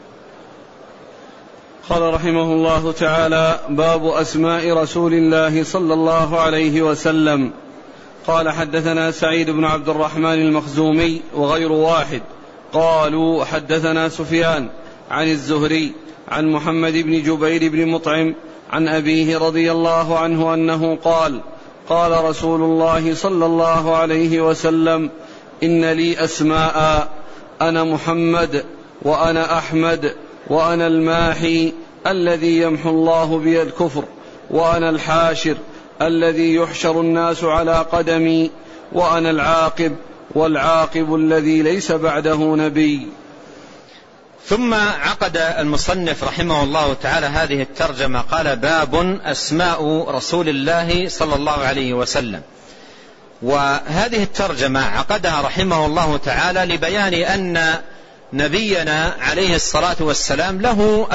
قال رحمه الله تعالى: باب أسماء رسول الله صلى الله عليه وسلم. قال: حدثنا سعيد بن عبد الرحمن المخزومي وغير واحد قالوا: حدثنا سفيان عن الزهري عن محمد بن جبير بن مطعم عن أبيه رضي الله عنه أنه قال: قال رسول الله صلى الله عليه وسلم: إن لي أسماء، أنا محمد، وأنا أحمد، وأنا الماحي الذي يمحو الله بي الكفر، وأنا الحاشر الذي يحشر الناس على قدمي، وأنا العاقب، والعاقب الذي ليس بعده نبي. ثم عقد المصنف رحمه الله تعالى هذه الترجمة، قال: باب أسماء رسول الله صلى الله عليه وسلم. وهذه الترجمة عقدها رحمه الله تعالى لبيان أن نبينا عليه الصلاة والسلام له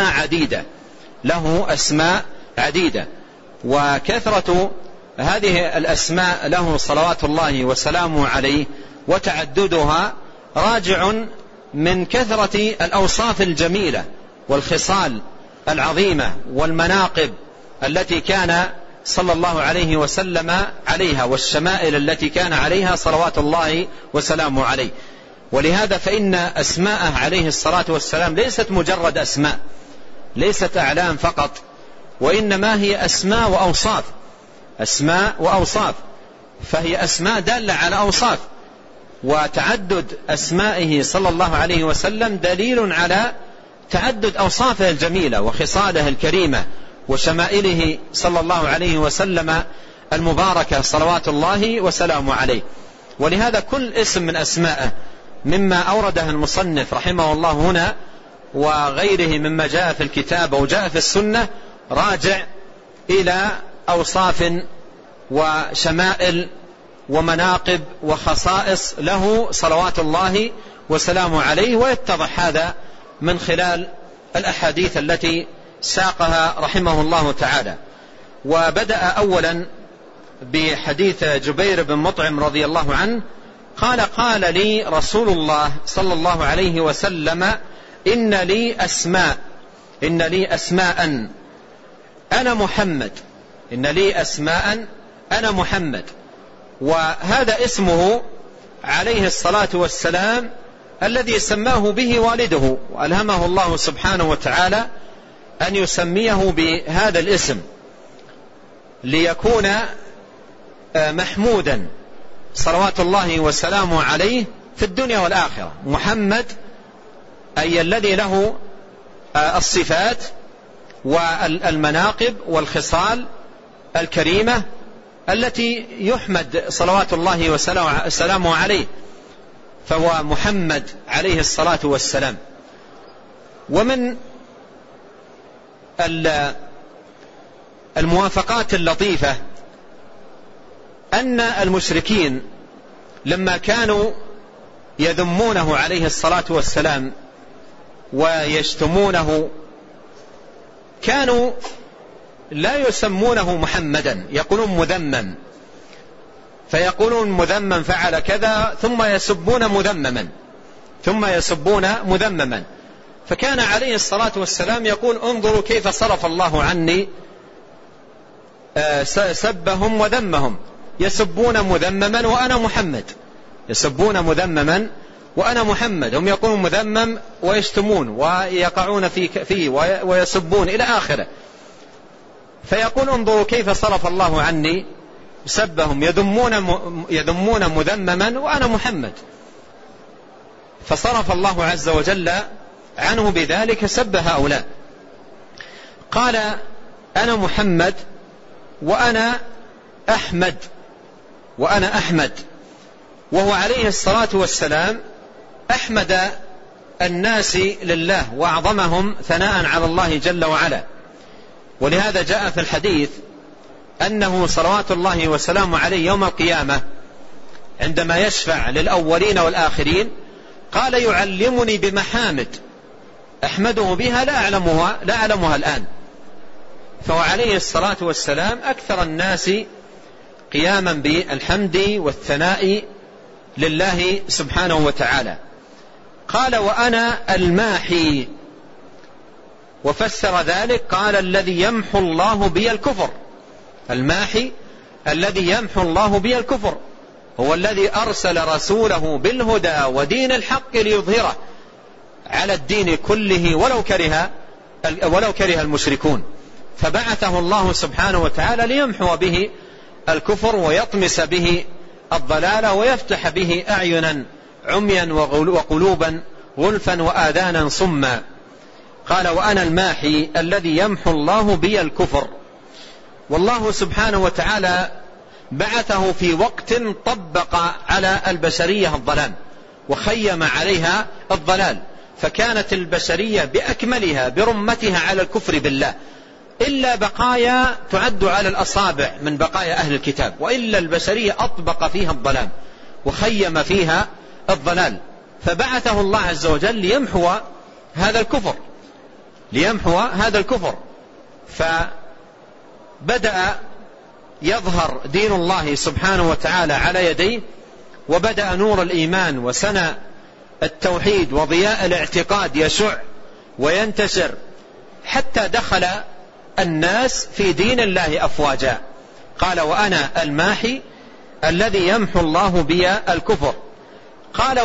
أسماء عديدة، وكثرة هذه الأسماء له صلوات الله وسلامه عليه وتعددها راجع من كثرة الأوصاف الجميلة والخصال العظيمة والمناقب التي كان صلى الله عليه وسلم عليها، والشمائل التي كان عليها صلوات الله وسلامه عليه. ولهذا فإن أسماءه عليه الصلاة والسلام ليست مجرد أسماء، ليست أعلام فقط، وإنما هي أسماء وأوصاف، فهي أسماء دالة على أوصاف. وتعدد أسمائه صلى الله عليه وسلم دليل على تعدد أوصافه الجميلة وخصاله الكريمة وشمائله صلى الله عليه وسلم المباركة صلوات الله وسلامه عليه. ولهذا كل اسم من أسمائه مما أورده المصنف رحمه الله هنا وغيره مما جاء في الكتاب وجاء في السنة راجع إلى أوصاف وشمائل ومناقب وخصائص له صلوات الله وسلامه عليه. ويتضح هذا من خلال الأحاديث التي ساقها رحمه الله تعالى. وبدأ أولا بحديث جبير بن مطعم رضي الله عنه قال: قال لي رسول الله صلى الله عليه وسلم: إن لي أسماء أنا محمد. إن لي أسماء أنا محمد. وهذا اسمه عليه الصلاة والسلام الذي سماه به والده، وألهمه الله سبحانه وتعالى أن يسميه بهذا الاسم ليكون محمودا صلوات الله وسلامه عليه في الدنيا والآخرة. محمد أي الذي له الصفات والمناقب والخصال الكريمة التي يحمد صلوات الله وسلامه عليه، فهو محمد عليه الصلاة والسلام. ومن الموافقات اللطيفة أن المشركين لما كانوا يذمونه عليه الصلاة والسلام ويشتمونه كانوا لا يسمونه محمدا، يقولون مذمم، فيقولون مذمم فعل كذا ثم يسبون مذمما. فكان عليه الصلاة والسلام يقول: انظروا كيف صرف الله عني سبهم وذمهم، يسبون مذمما وأنا محمد، هم يقولون مذمم ويشتمون ويقعون فيه ويسبون إلى آخره. فيقول: انظروا كيف صرف الله عني سبهم، يذمون مذمما وأنا محمد. فصرف الله عز وجل عنه بذلك سب هؤلاء. قال: أنا محمد وأنا أحمد. وهو عليه الصلاة والسلام أحمد الناس لله وأعظمهم ثناء على الله جل وعلا. ولهذا جاء في الحديث أنه صلوات الله وسلامه عليه يوم القيامة عندما يشفع للأولين والآخرين قال: يعلمني بمحامد أحمده بها لا أعلمها الآن. فهو عليه الصلاة والسلام أكثر الناس قياما بالحمد والثناء لله سبحانه وتعالى. قال: وأنا الماحي. وفسر ذلك قال: الذي يمحو الله بي الكفر. الماحي الذي يمحو الله بي الكفر، هو الذي أرسل رسوله بالهدى ودين الحق ليظهره على الدين كله ولو كره المشركون. فبعثه الله سبحانه وتعالى ليمحو به الكفر ويطمس به الضلال ويفتح به أعينا عميا وقلوبا غلفا وآذانا صما. قال: وأنا الماحي الذي يمحو الله بي الكفر. والله سبحانه وتعالى بعثه في وقت طبق على البشرية الضلال وخيم عليها الضلال، فكانت البشرية بأكملها برمتها على الكفر بالله، إلا بقايا تعد على الأصابع من بقايا أهل الكتاب، وإلا البشرية أطبق فيها الظلام وخيم فيها الضلال، فبعثه الله عز وجل ليمحو هذا الكفر. فبدأ يظهر دين الله سبحانه وتعالى على يديه، وبدأ نور الإيمان وسنى التوحيد وضياء الاعتقاد يشع وينتشر، حتى دخل الناس في دين الله أفواجا. قال وأنا الماحي الذي يمحو الله بي الكفر. قال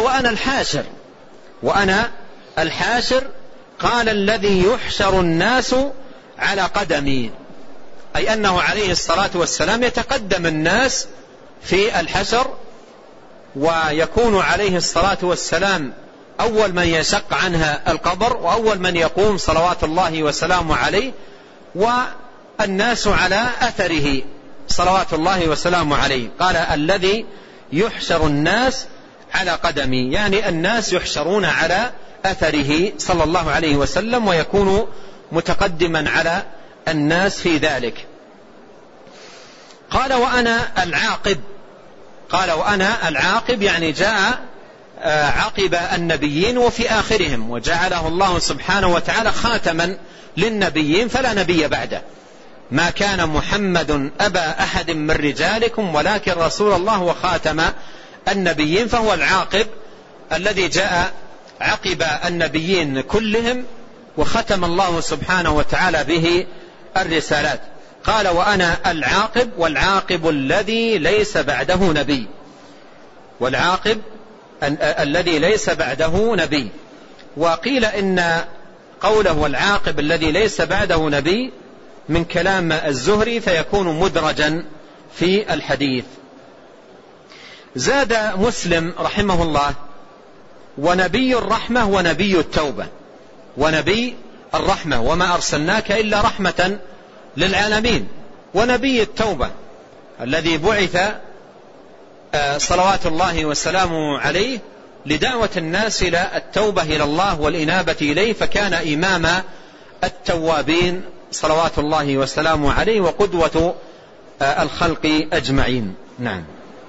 وأنا الحاشر قال الذي يحشر الناس على قدمي، أي أنه عليه الصلاة والسلام يتقدم الناس في الحشر، ويكون عليه الصلاة والسلام أول من يشق عنها القبر، وأول من يقوم صلوات الله وسلامه عليه، والناس على أثره صلوات الله وسلامه عليه. قال الذي يحشر الناس على قدمي، يعني الناس يحشرون على أثره صلى الله عليه وسلم، ويكون متقدما على الناس في ذلك. قال وأنا العاقب يعني جاء عقب النبيين وفي آخرهم، وجعله الله سبحانه وتعالى خاتما للنبيين فلا نبي بعده. ما كان محمد أبا أحد من رجالكم ولكن رسول الله وخاتم النبيين، فهو العاقب الذي جاء عقب النبيين كلهم، وختم الله سبحانه وتعالى به الرسالات. قال وأنا العاقب، والعاقب الذي ليس بعده نبي، والعاقب الذي ليس بعده نبي. وقيل إن قوله والعاقب الذي ليس بعده نبي من كلام الزهري، فيكون مدرجا في الحديث. زاد مسلم رحمه الله ونبي الرحمة ونبي التوبة، ونبي الرحمة وما أرسلناك إلا رحمة للعالمين، ونبي التوبة الذي بعث صلوات الله وسلامه عليه لدعوة الناس إلى التوبة إلى الله والإنابة إليه، فكان إمام التوابين صلوات الله وسلامه عليه وقدوة الخلق أجمعين. نعم.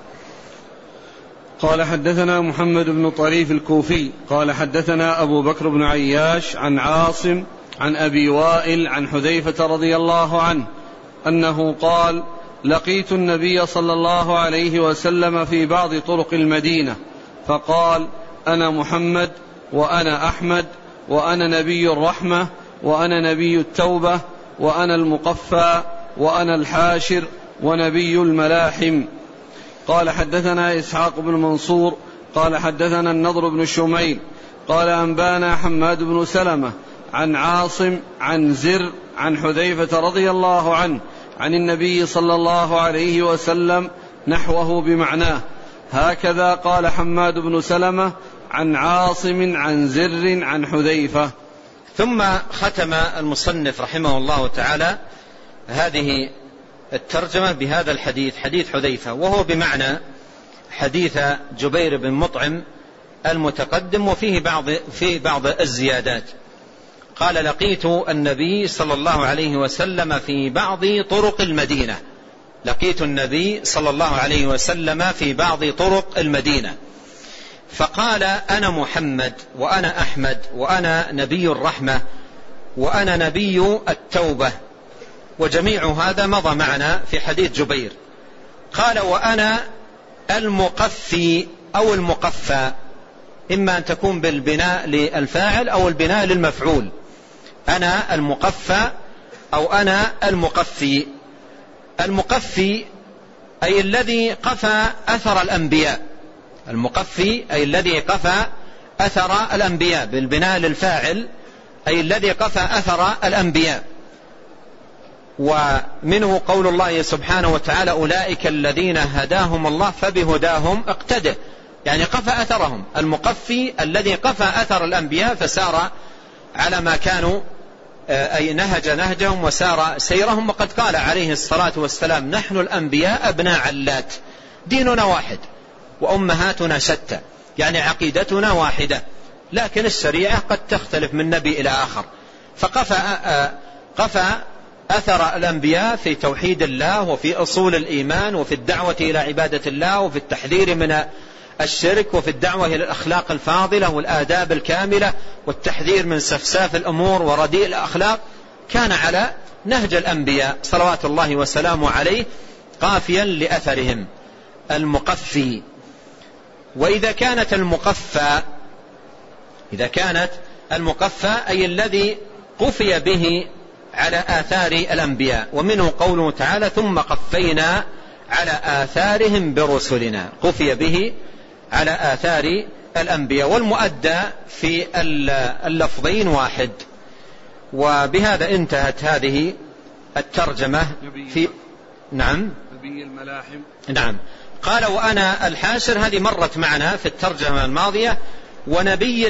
قال حدثنا محمد بن طريف الكوفي قال حدثنا أبو بكر بن عياش عن عاصم عن أبي وائل عن حذيفة رضي الله عنه أنه قال لقيت النبي صلى الله عليه وسلم في بعض طرق المدينة فقال أنا محمد وأنا أحمد وأنا نبي الرحمة وأنا نبي التوبة وأنا المقفى وأنا الحاشر ونبي الملاحم. قال حدثنا إسحاق بن منصور قال حدثنا النضر بن شميل قال أنبانا حماد بن سلمة عن عاصم عن زر عن حذيفة رضي الله عنه عن النبي صلى الله عليه وسلم نحوه بمعناه. هكذا قال حماد بن سلمة عن عاصم عن زر عن حذيفة. ثم ختم المصنف رحمه الله تعالى هذه الترجمة بهذا الحديث، حديث حذيفة، وهو بمعنى حديث جبير بن مطعم المتقدم، وفيه بعض الزيادات. قال لقيت النبي صلى الله عليه وسلم في بعض طرق المدينة، لقيت النبي صلى الله عليه وسلم في بعض طرق المدينة فقال أنا محمد وأنا أحمد وأنا نبي الرحمة وأنا نبي التوبة، وجميع هذا مضى معنا في حديث جبير. قال وأنا المقفي أو المقفى، إما أن تكون بالبناء للفاعل أو البناء للمفعول، أنا المقفى أو أنا المقفي. المقفي أي الذي قفى أثر الأنبياء، المقفي أي الذي قفى أثر الأنبياء، بالبناء للفاعل أي الذي قفى أثر الأنبياء. ومنه قول الله سبحانه وتعالى أولئك الذين هداهم الله فبهداهم اقتده، يعني قفى أثرهم. المقفي الذي قفى أثر الأنبياء فسار على ما كانوا، أي نهج نهجهم وسار سيرهم. وقد قال عليه الصلاة والسلام نحن الأنبياء أبناء علات، ديننا واحد وأمهاتنا شتى، يعني عقيدتنا واحدة، لكن الشريعة قد تختلف من نبي إلى آخر. فقفى أثر الأنبياء في توحيد الله وفي أصول الإيمان وفي الدعوة إلى عبادة الله وفي التحذير من الشرك وفي الدعوة إلى الأخلاق الفاضلة والآداب الكاملة والتحذير من سفساف الأمور ورديء الأخلاق. كان على نهج الأنبياء صلوات الله وسلامه عليه قافيا لأثرهم المقفي. وإذا كانت المقفى أي الذي قفي به على آثار الأنبياء، ومنه قوله تعالى ثم قفينا على آثارهم برسلنا، قفي به على آثار الأنبياء، والمؤدى في اللفظين واحد. وبهذا انتهت هذه الترجمة في نبي الملاحم. نعم. قال وأنا الحاشر، هذه مرت معنا في الترجمة الماضية. ونبي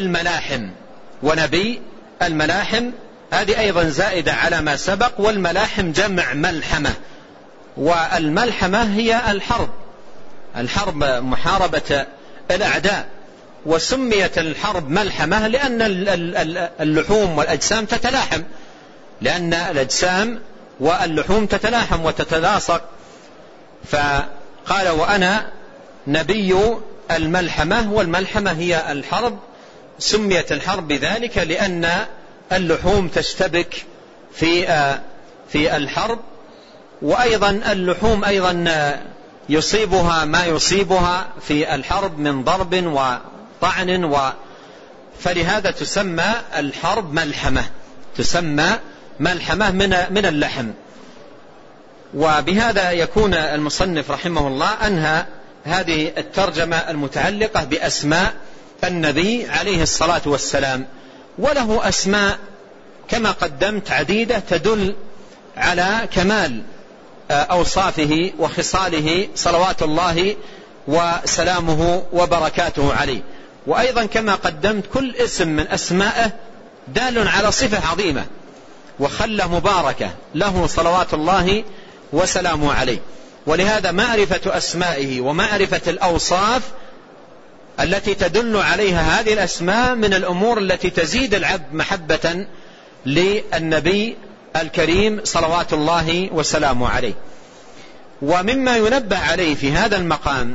الملاحم هذه أيضا زائدة على ما سبق. والملاحم جمع ملحمة، والملحمة هي الحرب محاربة الأعداء. وسميت الحرب ملحمة لأن اللحوم والأجسام تتلاحم، لأن الأجسام واللحوم تتلاحم وتتلاصق. فقال وأنا نبي الملحمة، والملحمة هي الحرب. سميت الحرب بذلك لأن اللحوم تشتبك في الحرب، وأيضا اللحوم أيضا يصيبها ما يصيبها في الحرب من ضرب وطعن، فلهذا تسمى الحرب ملحمة، تسمى ملحمة من اللحم. وبهذا يكون المصنف رحمه الله أنهى هذه الترجمة المتعلقة بأسماء النبي عليه الصلاة والسلام. وله أسماء كما قدمت عديدة تدل على كمال أوصافه وخصاله صلوات الله وسلامه وبركاته عليه. وأيضا كما قدمت كل اسم من أسمائه دال على صفة عظيمة وخلة مباركة له صلوات الله وسلامه عليه. ولهذا معرفة أسمائه ومعرفة الأوصاف التي تدل عليها هذه الأسماء من الأمور التي تزيد العبد محبة للنبي الكريم صلوات الله وسلامه عليه. ومما ينبه عليه في هذا المقام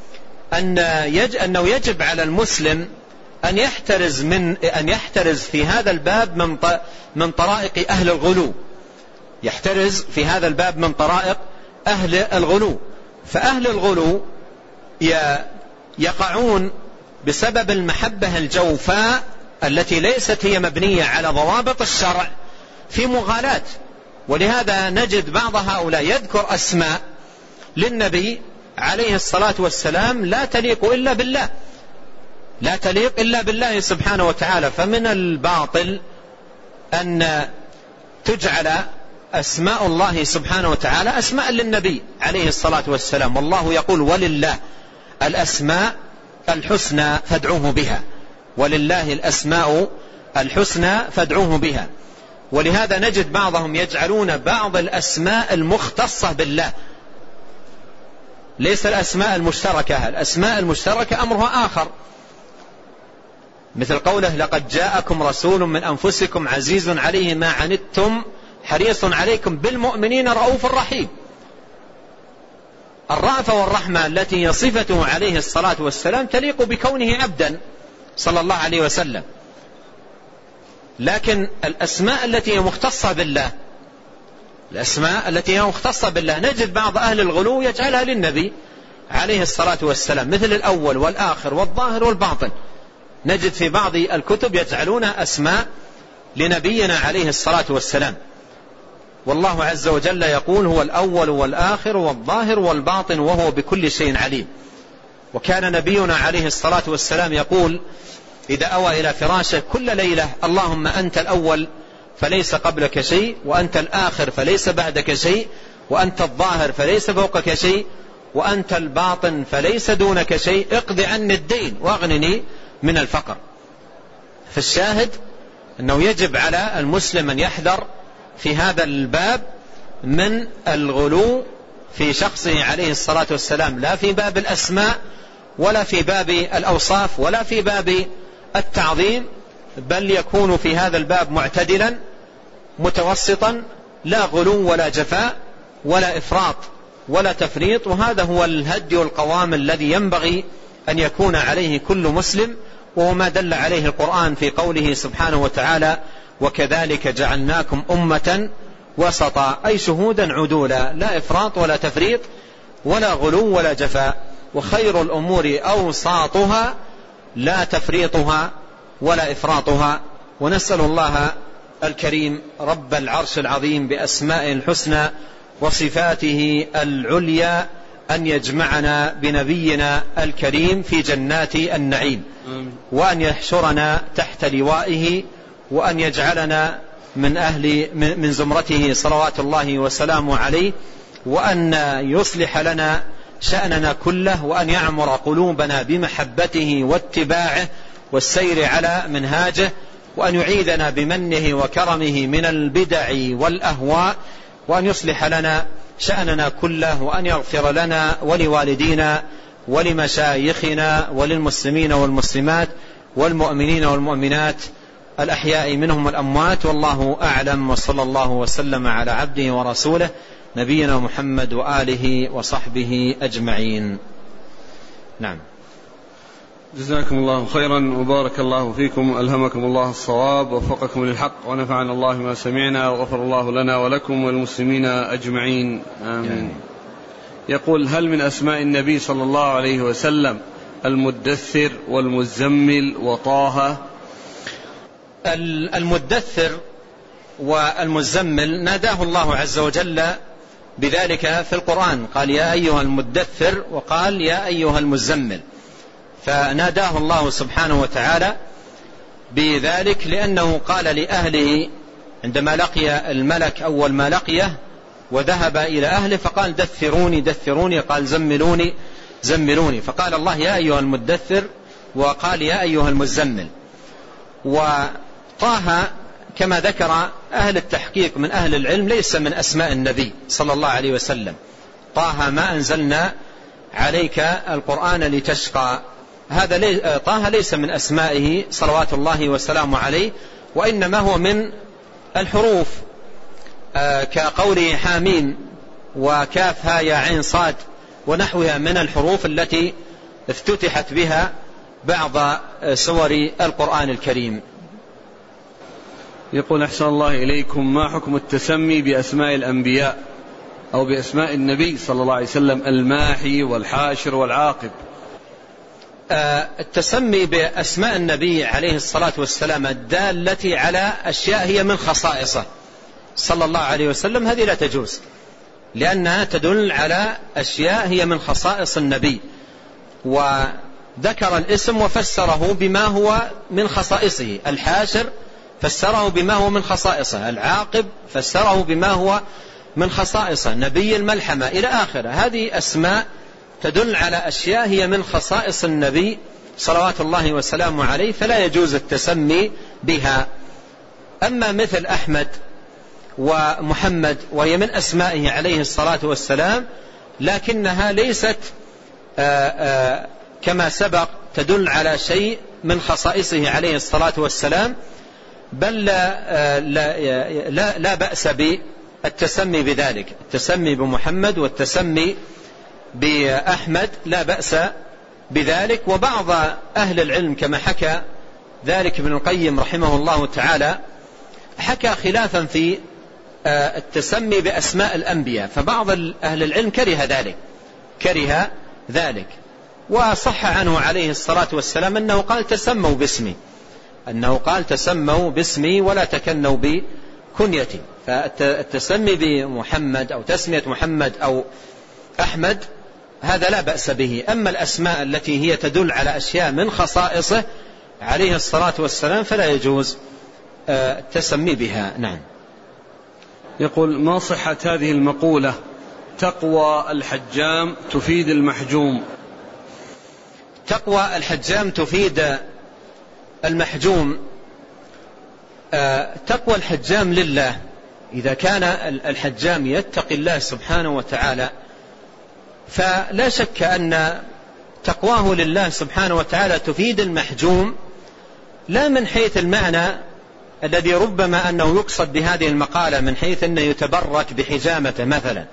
أنه يجب على المسلم أن يحترز في هذا الباب من طرائق أهل الغلو، يحترز في هذا الباب من طرائق أهل الغلو. فأهل الغلو يقعون بسبب المحبة الجوفاء التي ليست هي مبنية على ضوابط الشرع في مغالاة. ولهذا نجد بعض هؤلاء يذكر أسماء للنبي عليه الصلاة والسلام لا تليق إلا بالله سبحانه وتعالى. فمن الباطل أن تجعل أسماء الله سبحانه وتعالى أسماء للنبي عليه الصلاة والسلام، والله يقول ولله الأسماء الحسنى فادعوه بها، ولله الأسماء الحسنى فادعوه بها. ولهذا نجد بعضهم يجعلون بعض الأسماء المختصة بالله، ليس الأسماء المشتركة. الأسماء المشتركة أمرها آخر، مثل قوله لقد جاءكم رسول من أنفسكم عزيز عليه ما عنتم حريص عليكم بالمؤمنين رؤوف رحيم. الرأفة والرحمة التي هي صفته عليه الصلاة والسلام تليق بكونه عبدا صلى الله عليه وسلم. لكن الأسماء التي هي مختصة بالله نجد بعض أهل الغلو يجعلها للنبي عليه الصلاة والسلام، مثل الأول والآخر والظاهر والباطن. نجد في بعض الكتب يجعلون أسماء لنبينا عليه الصلاة والسلام. والله عز وجل يقول هو الأول والآخر والظاهر والباطن وهو بكل شيء عليم. وكان نبينا عليه الصلاة والسلام يقول إذا أوى إلى فراشه كل ليلة اللهم أنت الأول فليس قبلك شيء، وأنت الآخر فليس بعدك شيء، وأنت الظاهر فليس فوقك شيء، وأنت الباطن فليس دونك شيء، اقض عني الدين واغنني من الفقر. فالشاهد أنه يجب على المسلم أن يحذر في هذا الباب من الغلو في شخصه عليه الصلاة والسلام، لا في باب الأسماء ولا في باب الأوصاف ولا في باب التعظيم، بل يكون في هذا الباب معتدلا متوسطا، لا غلو ولا جفاء ولا إفراط ولا تفريط. وهذا هو الهدي والقوام الذي ينبغي أن يكون عليه كل مسلم، وهو ما دل عليه القرآن في قوله سبحانه وتعالى: وكذلك جعلناكم أمة وسطا، أي شهودا عدولا، لا إفراط ولا تفريط ولا غلو ولا جفاء. وخير الأمور أوساطها، لا تفريطها ولا إفراطها. ونسأل الله الكريم رب العرش العظيم بأسمائه الحسنى وصفاته العليا أن يجمعنا بنبينا الكريم في جنات النعيم، وأن يحشرنا تحت لوائه، وأن يجعلنا من زمرته صلوات الله وسلامه عليه، وأن يصلح لنا شأننا كله، وأن يعمر قلوبنا بمحبته واتباعه والسير على منهاجه، وأن يعيذنا بمنه وكرمه من البدع والأهواء، وأن يصلح لنا شأننا كله، وأن يغفر لنا ولوالدينا ولمشايخنا وللمسلمين والمسلمات والمؤمنين والمؤمنات الأحياء منهم والأموات. والله أعلم، وصلى الله وسلم على عبده ورسوله نبينا محمد وآله وصحبه أجمعين. نعم. جزاكم الله خيرا وبارك الله فيكم، ألهمكم الله الصواب ووفقكم للحق، ونفعنا الله ما سمعنا، وغفر الله لنا ولكم والمسلمين أجمعين، آمين. يقول: هل من أسماء النبي صلى الله عليه وسلم المدثر والمزمل وطه؟ المدثر والمزمل ناداه الله عز وجل بذلك في القرآن، قال: يا أيها المدثر، وقال: يا أيها المزمل. فناداه الله سبحانه وتعالى بذلك لأنه قال لأهله عندما لقي الملك أول ما لقيه وذهب إلى أهله، فقال: دثروني دثروني، قال: زملوني زملوني. فقال الله: يا أيها المدثر، وقال: يا أيها المزمل. وطه كما ذكر أهل التحقيق من أهل العلم ليس من أسماء النبي صلى الله عليه وسلم. طه ما أنزلنا عليك القرآن لتشقى، هذا طه ليس من أسمائه صلوات الله وسلامه عليه، وإنما هو من الحروف كقوله حامين وكاف ها يا عين صاد ونحوها من الحروف التي افتتحت بها بعض سور القرآن الكريم. يقول: أحسن الله إليكم، ما حكم التسمي بأسماء الأنبياء أو بأسماء النبي صلى الله عليه وسلم، الماحي والحاشر والعاقب؟ التسمي بأسماء النبي عليه الصلاة والسلام الدالة على أشياء هي من خصائصه صلى الله عليه وسلم هذه لا تجوز، لأنها تدل على أشياء هي من خصائص النبي، وذكر الاسم وفسره بما هو من خصائصه. الحاشر فسره بما هو من خصائصه، العاقب فسره بما هو من خصائصه، نبي الملحمة إلى آخره. هذه أسماء تدل على أشياء هي من خصائص النبي صلوات الله وسلامه عليه، فلا يجوز التسمي بها. أما مثل أحمد ومحمد وهي من أسمائه عليه الصلاة والسلام، لكنها ليست كما سبق تدل على شيء من خصائصه عليه الصلاة والسلام، بل لا بأس بالتسمي بذلك. التسمي بمحمد والتسمي بأحمد لا بأس بذلك. وبعض أهل العلم كما حكى ذلك ابن القيم رحمه الله تعالى حكى خلافا في التسمي بأسماء الأنبياء، فبعض أهل العلم كره ذلك وصح عنه عليه الصلاة والسلام أنه قال: تسموا باسمي، أنه قال: تسموا باسمي ولا تكنوا بكنيتي. فالتسمي بمحمد أو تسمية محمد أو أحمد هذا لا بأس به. أما الأسماء التي هي تدل على أشياء من خصائصه عليه الصلاة والسلام فلا يجوز التسمي بها. نعم. يقول: ما صحة هذه المقولة: تقوى الحجام تفيد المحجوم؟ تقوى الحجام تفيد المحجوم. تقوى الحجام لله، إذا كان الحجام يتقي الله سبحانه وتعالى فلا شك أن تقواه لله سبحانه وتعالى تفيد المحجوم لا من حيث المعنى الذي ربما أنه يقصد بهذه المقالة من حيث أنه يتبرك بحجامته مثلا،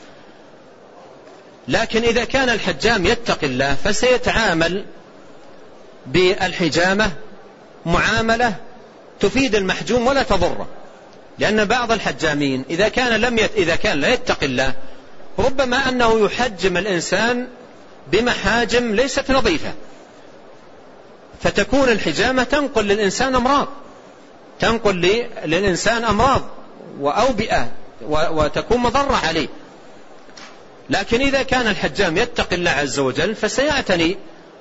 لكن إذا كان الحجام يتقي الله فسيتعامل بالحجامة معاملة تفيد المحجوم ولا تضره، لأن بعض الحجامين إذا كان لا يتقي الله ربما أنه يحجم الإنسان بمحاجم ليست نظيفة، فتكون الحجامة تنقل للإنسان أمراض وأوبئة وتكون مضرة عليه. لكن إذا كان الحجام يتقي الله عز وجل فسيعتني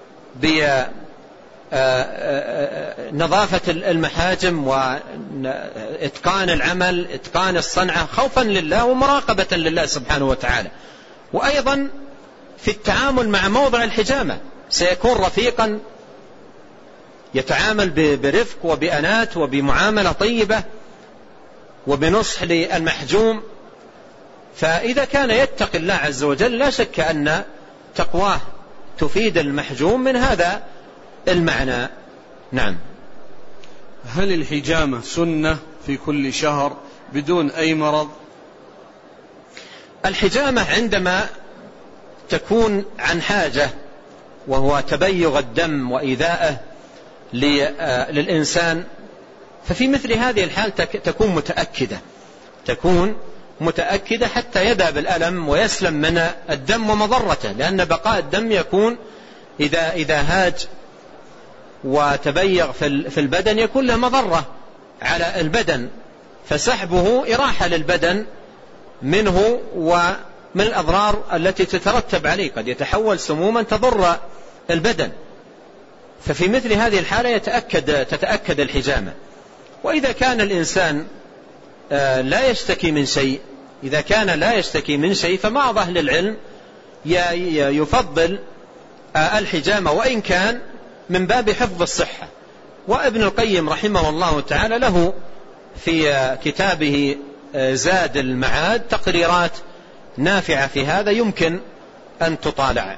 بنظافة المحاجم وإتقان العمل، إتقان الصنعة، خوفا لله ومراقبة لله سبحانه وتعالى. وأيضا في التعامل مع موضع الحجامة سيكون رفيقا، يتعامل برفق وبأنات وبمعاملة طيبة وبنصح للمحجوم. فإذا كان يتقي الله عز وجل لا شك أن تقواه تفيد المحجوم من هذا المعنى. نعم. هل الحجامة سنة في كل شهر بدون أي مرض؟ الحجامة عندما تكون عن حاجة وهو تبيغ الدم وإيذاءه للإنسان، ففي مثل هذه الحال تكون متأكدة حتى يذهب الألم ويسلم من الدم ومضرته، لأن بقاء الدم يكون إذا هاج وتبيغ في البدن يكون له مضرة على البدن، فسحبه إراحة للبدن منه ومن الأضرار التي تترتب عليه، قد يتحول سموما تضر البدن. ففي مثل هذه الحالة تتأكد الحجامة. وإذا كان الإنسان لا يشتكي من شيء فبعض أهل العلم يفضل الحجامة وإن كان من باب حفظ الصحة. وابن القيم رحمه الله تعالى له في كتابه زاد المعاد تقريرات نافعة في هذا يمكن أن تطالع.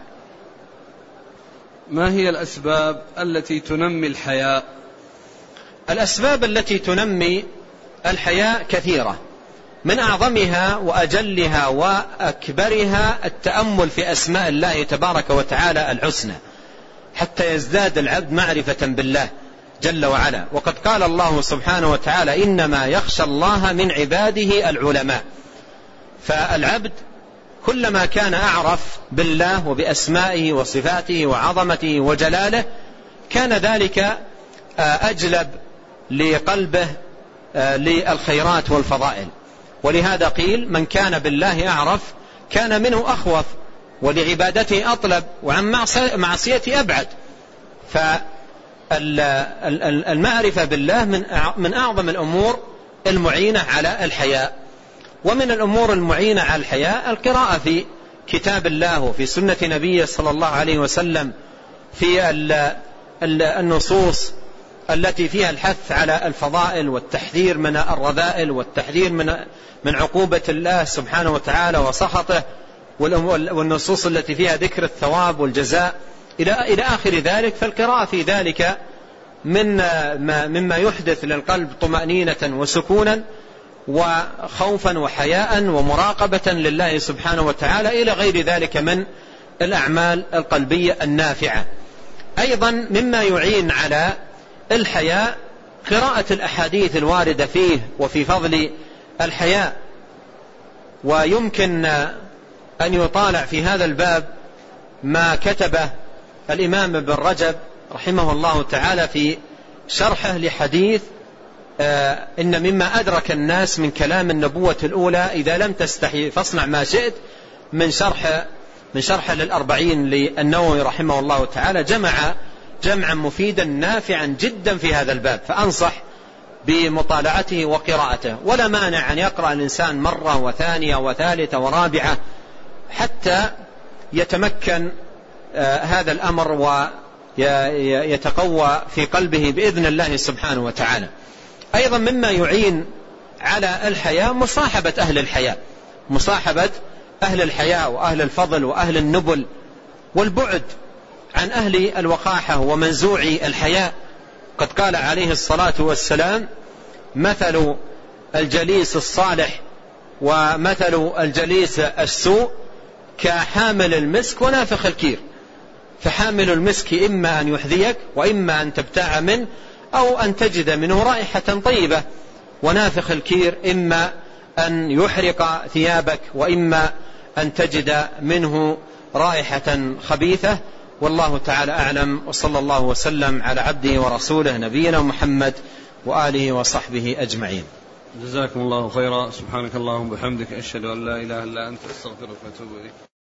ما هي الأسباب التي تنمي الحياء؟ الأسباب التي تنمي الحياء كثيرة، من أعظمها وأجلها وأكبرها التأمل في أسماء الله تبارك وتعالى الحسنى حتى يزداد العبد معرفة بالله جل وعلا. وقد قال الله سبحانه وتعالى إنما يخشى الله من عباده العلماء. فالعبد كلما كان أعرف بالله وبأسمائه وصفاته وعظمته وجلاله كان ذلك أجلب لقلبه للخيرات والفضائل. ولهذا قيل من كان بالله أعرف كان منه أخوف ولعبادته أطلب وعن معصيته أبعد. فالمعرفة بالله من أعظم الأمور المعينة على الحياء. ومن الأمور المعينة على الحياء القراءة في كتاب الله وفي سنة نبيه صلى الله عليه وسلم، في النصوص التي فيها الحث على الفضائل والتحذير من الرذائل والتحذير من عقوبة الله سبحانه وتعالى وسخطه، والنصوص التي فيها ذكر الثواب والجزاء إلى آخر ذلك. فالقراءة في ذلك مما يحدث للقلب طمأنينة وسكونا وخوفا وحياء ومراقبة لله سبحانه وتعالى إلى غير ذلك من الأعمال القلبية النافعة. أيضا مما يعين على الحياء قراءة الأحاديث الواردة فيه وفي فضل الحياء. ويمكن أن يطالع في هذا الباب ما كتبه الإمام ابن رجب رحمه الله تعالى في شرحه لحديث إن مما أدرك الناس من كلام النبوة الأولى إذا لم تستحي فاصنع ما شئت، من شرح للأربعين للنووي رحمه الله تعالى، جمعا مفيدا نافعا جدا في هذا الباب، فأنصح بمطالعته وقراءته. ولا مانع أن يقرأ الإنسان مرة وثانية وثالثة ورابعة حتى يتمكن هذا الأمر ويتقوى في قلبه بإذن الله سبحانه وتعالى. أيضا مما يعين على الحياء مصاحبة أهل الحياء وأهل الفضل وأهل النبل، والبعد عن أهل الوقاحة ومنزوع الحياء. قد قال عليه الصلاة والسلام: مثل الجليس الصالح ومثل الجليس السوء كحامل المسك ونافخ الكير. فحامل المسك إما أن يحذيك وإما أن تبتاع منه أو أن تجد منه رائحة طيبة، ونافخ الكير إما أن يحرق ثيابك وإما أن تجد منه رائحة خبيثة. والله تعالى أعلم، وصلى الله وسلم على عبده ورسوله نبينا محمد وآله وصحبه أجمعين. جزاكم الله خيرا. سبحانك اللهم وبحمدك، أشهد أن لا إله إلا أنت، أستغفرك وأتوب إليك.